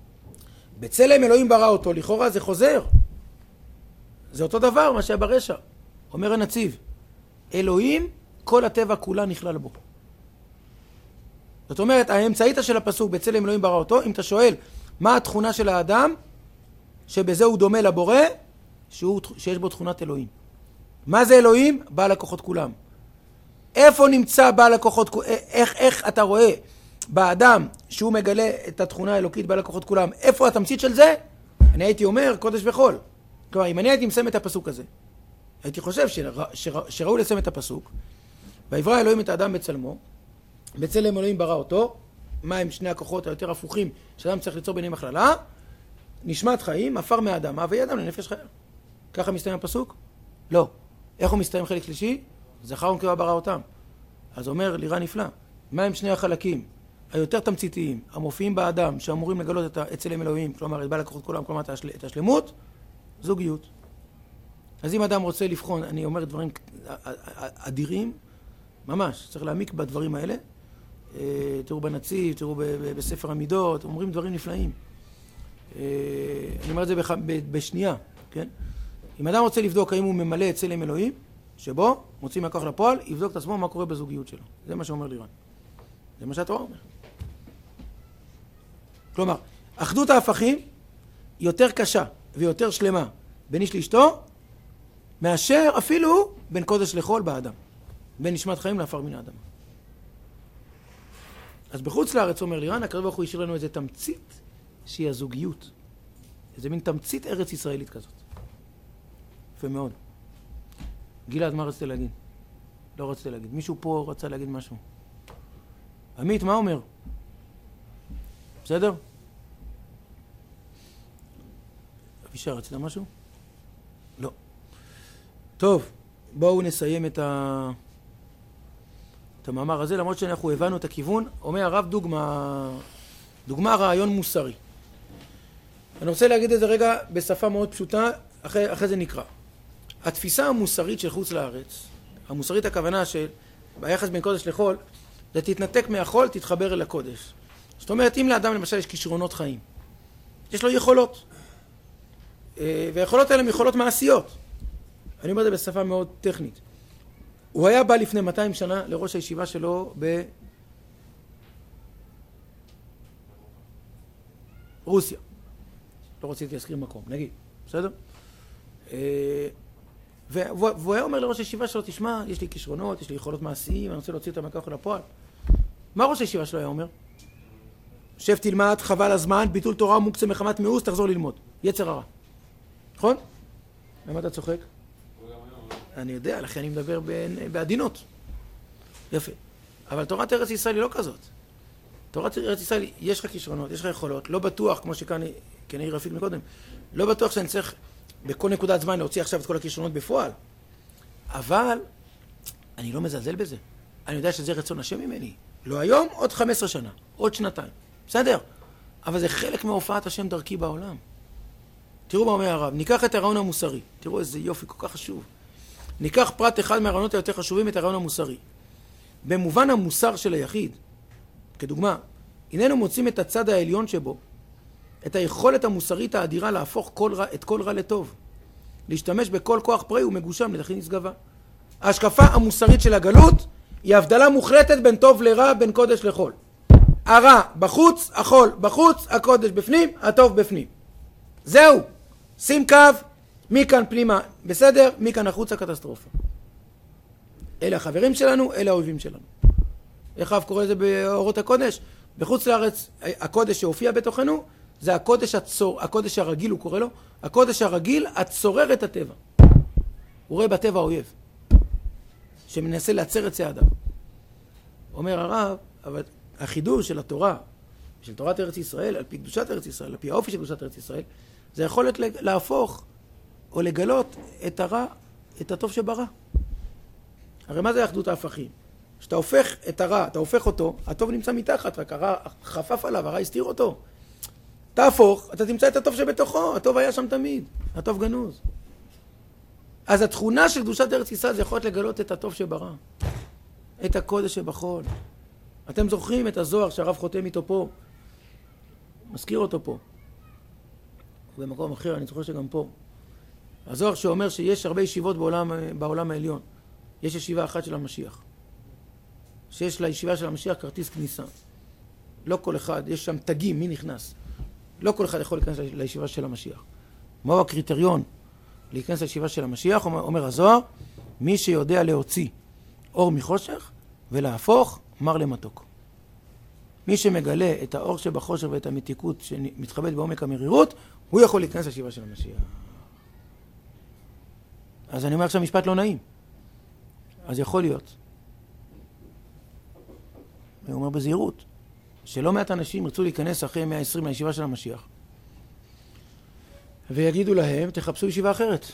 בצלם אלוהים ברא אותו. לכאורה זה חוזר. זה אותו דבר מה שהיה ברשע. אומר הנציב, אלוהים, כל הטבע כולה נכלל בו. זאת אומרת, האמצעיתא של הפסוק, בצלם אלוהים ברא אותו, אם אתה שואל, מה התכונה של האדם, שבזה הוא דומה לבורא, שהוא, שיש בו תכונת אלוהים. מה זה אלוהים? בעל הכוחות כולם. איפה נמצא בעל הכוחות כולם? איך, איך אתה רואה באדם שהוא מגלה את התכונה האלוקית בעל הכוחות כולם? איפה התמצית של זה? אני הייתי אומר, קודש וחול. כלומר, אם אני הייתי מסיים את הפסוק הזה, הייתי חושב שרא, שרא, שראוי לסיים את הפסוק, ויברא אלוהים את האדם בצלמו, בצלם אלוהים ברא אותו, מה הם שני הכוחות היותר הפוכים שאדם צריך ליצור ביניהם הכללה? נשמת חיים, עפר מהאדמה, ויהי אדם לנפש חיה. ככה מסתיים הפסוק? לא. איך הוא מסתיים חלק שלישי? זכר ונקבה ברא אותם. אז אומר לירן נפלא, מה הם שני החלקים היותר תמציתיים, המופיעים באדם, שאמורים לגלות את צלם אלוהים, כלומר את בעל הכוחות כולם, כלומר את השלמות? זוגיות. אז אם אדם רוצה לבחון, אני אומר דברים אדירים, ממש, צריך להעמיק בדברים האלה. תראו בנציב, תראו בספר המידות, אומרים דברים נפלאים. אני אומר את זה בח... בשנייה, כן? אם אדם רוצה לבדוק האם הוא ממלא את צלם אלוהים, שבו מוצאים מהכוח לפועל, יבדוק את עצמו מה קורה בזוגיות שלו. זה מה שאומר לירן. זה מה שהתורה אומר. כלומר, אחדות ההפכים יותר קשה ויותר שלמה בין איש לאשתו, מאשר אפילו בין קודש לחול באדם. בין נשמת חיים לעפר מן האדמה. אז בחוץ לארץ, אומר לירן, הקדוש ברוך הוא השאיר לנו איזה תמצית שהיא הזוגיות. איזה מין תמצית ארץ ישראלית כזאת. יפה מאוד. גלעד, מה רצית להגיד? לא רצית להגיד. מישהו פה רצה להגיד משהו. עמית, מה אומר? בסדר? אבישר, רצית משהו? לא. טוב, בואו נסיים את, ה... את המאמר הזה, למרות שאנחנו הבנו את הכיוון. אומר הרב דוגמה, דוגמה רעיון מוסרי. אני רוצה להגיד את זה רגע בשפה מאוד פשוטה, אחרי, אחרי זה נקרא. התפיסה המוסרית של חוץ לארץ, המוסרית הכוונה של ביחס בין קודש לחול, זה תתנתק מהחול, תתחבר אל הקודש. זאת אומרת, אם לאדם למשל יש כישרונות חיים, יש לו יכולות, והיכולות האלה הן יכולות מעשיות. אני אומר את זה בשפה מאוד טכנית. הוא היה בא לפני מאתיים שנה לראש הישיבה שלו ברוסיה. לא רציתי להזכיר מקום, נגיד, בסדר? והוא היה אומר לראש הישיבה שלו, תשמע, יש לי כישרונות, יש לי יכולות מעשיים, אני רוצה להוציא אותם מהכוח לפועל. מה ראש הישיבה שלו היה אומר? שב תלמד, חבל הזמן, ביטול תורה, מוקצה מחמת מאוס, תחזור ללמוד. יצר הרע. נכון? למה אתה צוחק? אני יודע, לכן אני מדבר בעדינות. יפה. אבל תורת ארץ ישראל היא לא כזאת. תורת ארץ ישראל, יש לך כישרונות, יש לך יכולות, לא בטוח, כמו שכאן, כנראה רפיק מקודם, לא בטוח שאני צריך בכל נקודת זמן להוציא עכשיו את כל הכישרונות בפועל. אבל אני לא מזלזל בזה. אני יודע שזה רצון השם ממני. לא היום, עוד חמש עשרה שנה, עוד שנתיים. בסדר? אבל זה חלק מהופעת השם דרכי בעולם. תראו מה אומר הרב, ניקח את הרעיון המוסרי. תראו איזה יופי, כל כך חשוב. ניקח פרט אחד מהרעיונות היותר חשובים, את הרעיון המוסרי. במובן המוסר של היחיד, כדוגמה, הננו מוצאים את הצד העליון שבו, את היכולת המוסרית האדירה להפוך כל רע, את כל רע לטוב. להשתמש בכל כוח פראי ומגושם לתכין נשגבה. ההשקפה המוסרית של הגלות היא הבדלה מוחלטת בין טוב לרע, בין קודש לחול. הרע בחוץ, החול בחוץ, הקודש בפנים, הטוב בפנים. זהו. שים קו, מכאן פנימה בסדר, מכאן החוצה קטסטרופה. אלה החברים שלנו, אלה האויבים שלנו. איך הרב קורא לזה באורות הקודש? בחוץ לארץ, הקודש שהופיע בתוכנו, זה הקודש, הצור, הקודש הרגיל, הוא קורא לו, הקודש הרגיל הצורר את הטבע. הוא רואה בטבע האויב, שמנסה לעצר את צעדיו. אומר הרב, אבל החידוש של התורה, של תורת ארץ ישראל, על פי קדושת ארץ ישראל, על פי האופי של קדושת ארץ ישראל, זה יכולת להפוך או לגלות את הרע, את הטוב שברע. הרי מה זה אחדות ההפכים? כשאתה הופך את הרע, אתה הופך אותו, הטוב נמצא מתחת, רק הרע חפף עליו, הרע הסתיר אותו. תהפוך, אתה תמצא את הטוב שבתוכו, הטוב היה שם תמיד, הטוב גנוז. אז התכונה של קדושת ארץ ישראל זה יכולת לגלות את הטוב שברע, את הקודש שבחול. אתם זוכרים את הזוהר שהרב חותם איתו פה, מזכיר אותו פה. במקום אחר, אני זוכר שגם פה. הזוהר שאומר שיש הרבה ישיבות בעולם, בעולם העליון. יש ישיבה אחת של המשיח. שיש לישיבה של המשיח כרטיס כניסה. לא כל אחד, יש שם תגים, מי נכנס. לא כל אחד יכול להיכנס לישיבה של המשיח. מהו הקריטריון להיכנס לישיבה של המשיח? אומר, אומר הזוהר, מי שיודע להוציא אור מחושך ולהפוך מר למתוק. מי שמגלה את האור שבחושך ואת המתיקות שמתחבאת בעומק המרירות, הוא יכול להיכנס לישיבה של המשיח. אז אני אומר עכשיו משפט לא נעים. אז יכול להיות. הוא אומר בזהירות, שלא מעט אנשים ירצו להיכנס אחרי מאה ועשרים לישיבה של המשיח. ויגידו להם, תחפשו ישיבה אחרת.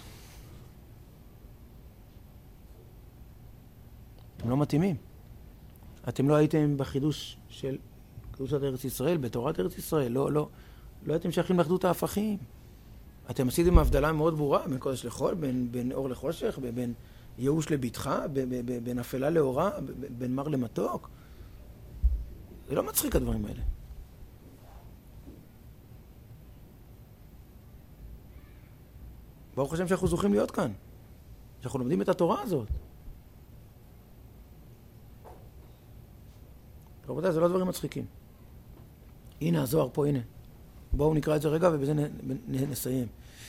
אתם לא מתאימים. אתם לא הייתם בחידוש של קדושת ארץ ישראל, בתורת ארץ ישראל. לא, לא, לא הייתם שייכים לאחדות ההפכים. אתם עשיתם הבדלה מאוד ברורה בין קודש לחול, בין, בין אור לחושך, בין ייאוש לביטחה, בין, בין, בין אפלה לאורה, בין מר למתוק. זה לא מצחיק הדברים האלה. ברוך השם שאנחנו זוכים להיות כאן, שאנחנו לומדים את התורה הזאת. רבותיי, זה לא דברים מצחיקים. הנה הזוהר פה, הנה. בואו נקרא את זה רגע ובזה נ, נ, נסיים.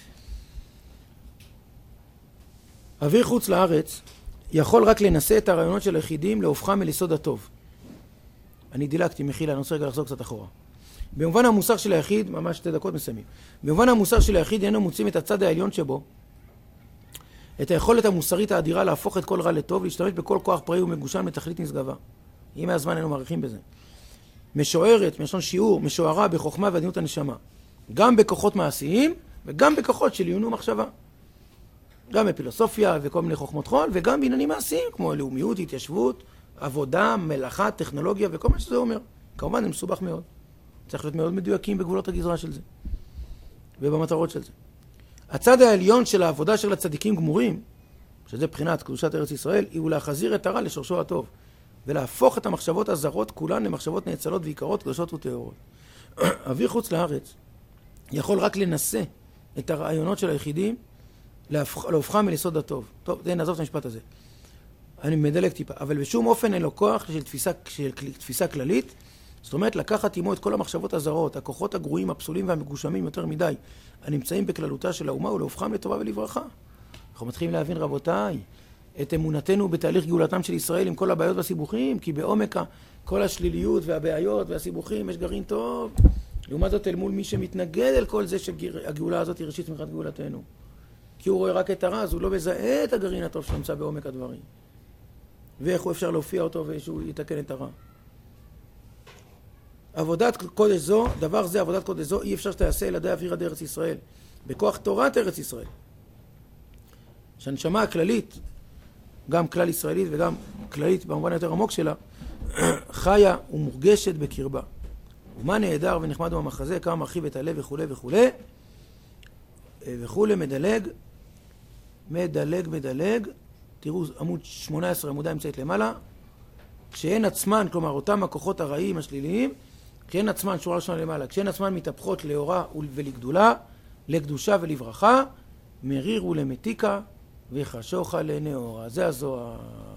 אוויר חוץ לארץ יכול רק לנסה את הרעיונות של היחידים להופכם אל יסוד הטוב. אני דילגתי, מחילה, אני רוצה רגע לחזור קצת אחורה. במובן המוסר של היחיד, ממש שתי דקות מסיימים. במובן המוסר של היחיד איננו מוצאים את הצד העליון שבו, את היכולת המוסרית האדירה להפוך את כל רע לטוב, להשתמש בכל כוח פראי ומגושם לתכלית נשגבה. אם הזמן היינו מעריכים בזה. משוערת, מלשון שיעור, משוערה בחוכמה ועדינות הנשמה. גם בכוחות מעשיים וגם בכוחות של עיון ומחשבה. גם בפילוסופיה וכל מיני חוכמות חול, וגם בעניינים מעשיים, כמו לאומיות, התיישבות, עבודה, מלאכה, טכנולוגיה וכל מה שזה אומר. כמובן זה מסובך מאוד. צריך להיות מאוד מדויקים בגבולות הגזרה של זה. ובמטרות של זה. הצד העליון של העבודה של הצדיקים גמורים, שזה בחינת קדושת ארץ ישראל, היא להחזיר את הרע לשורשו הטוב. ולהפוך את המחשבות הזרות כולן למחשבות נאצלות ועיקרות, קדושות וטהורות. אוויר חוץ לארץ יכול רק לנסה את הרעיונות של היחידים, להופכם אל יסוד הטוב. טוב, זה נעזוב את המשפט הזה. אני מדלג טיפה, אבל בשום אופן אין לו כוח של תפיסה, של תפיסה כללית, זאת אומרת לקחת עמו את כל המחשבות הזרות, הכוחות הגרועים, הפסולים והמגושמים יותר מדי, הנמצאים בכללותה של האומה, ולהופכם לטובה ולברכה. אנחנו מתחילים להבין, רבותיי, את אמונתנו בתהליך גאולתם של ישראל עם כל הבעיות והסיבוכים, כי בעומק כל השליליות והבעיות והסיבוכים יש גרעין טוב. לעומת זאת אל מול מי שמתנגד אל כל זה שהגאולה הזאת היא ראשית צמיחת גאולתנו. כי הוא רואה רק את הרע, אז הוא לא מזהה את הגרעין הטוב שנמצא בעומק הדברים. ואיך הוא אפשר להופיע אותו ושהוא יתקן את הרע. עבודת קודש זו, דבר זה, עבודת קודש זו, אי אפשר שתעשה אל ידי אוויר עד ארץ ישראל. בכוח תורת ארץ ישראל. שהנשמה הכללית, גם כלל ישראלית וגם כללית במובן יותר עמוק שלה, חיה ומורגשת בקרבה. ומה נהדר ונחמד במחזה, כמה מרחיב את הלב וכו' וכו' וכו', מדלג, מדלג, מדלג, תראו עמוד שמונה עשרה, עמודה אמצעית למעלה, כשהן עצמן, כלומר אותם הכוחות הרעים השליליים, כשהן עצמן, שורה ראשונה למעלה, כשהן עצמן מתהפכות לאורה ולגדולה, לקדושה ולברכה, מריר ולמתיקה, וחשוכה לנאורה. זה הזוהר.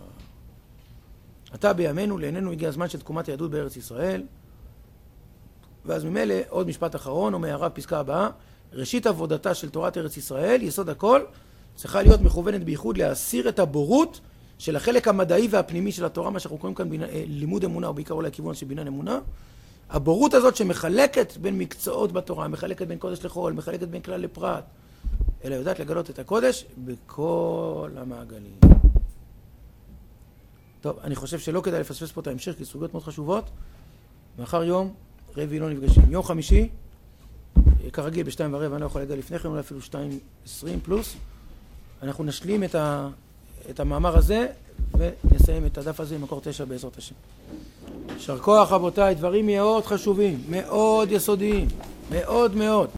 עתה בימינו, לעינינו הגיע הזמן של תקומת היהדות בארץ ישראל. ואז ממילא, עוד משפט אחרון, אומר הרב פסקה הבאה, ראשית עבודתה של תורת ארץ ישראל, יסוד הכל, צריכה להיות מכוונת בייחוד להסיר את הבורות של החלק המדעי והפנימי של התורה, מה שאנחנו קוראים כאן בינה, לימוד אמונה, או בעיקר אולי כיוון של בינן אמונה. הבורות הזאת שמחלקת בין מקצועות בתורה, מחלקת בין קודש לחול, מחלקת בין כלל לפרט, אלא יודעת לגלות את הקודש בכל המעגלים. טוב, אני חושב שלא כדאי לפספס פה את ההמשך, כי סוגיות מאוד חשובות. מאחר יום, רביעי לא נפגשים. יום חמישי, כרגיל בשתיים ורבע, אני לא יכול להגיע לפני כן, אולי אפילו שתיים עשרים פלוס. אנחנו נשלים את, ה, את המאמר הזה, ונסיים את הדף הזה עם מקור תשע בעזרת השם. יישר כוח רבותיי, דברים מאוד חשובים, מאוד יסודיים, מאוד מאוד.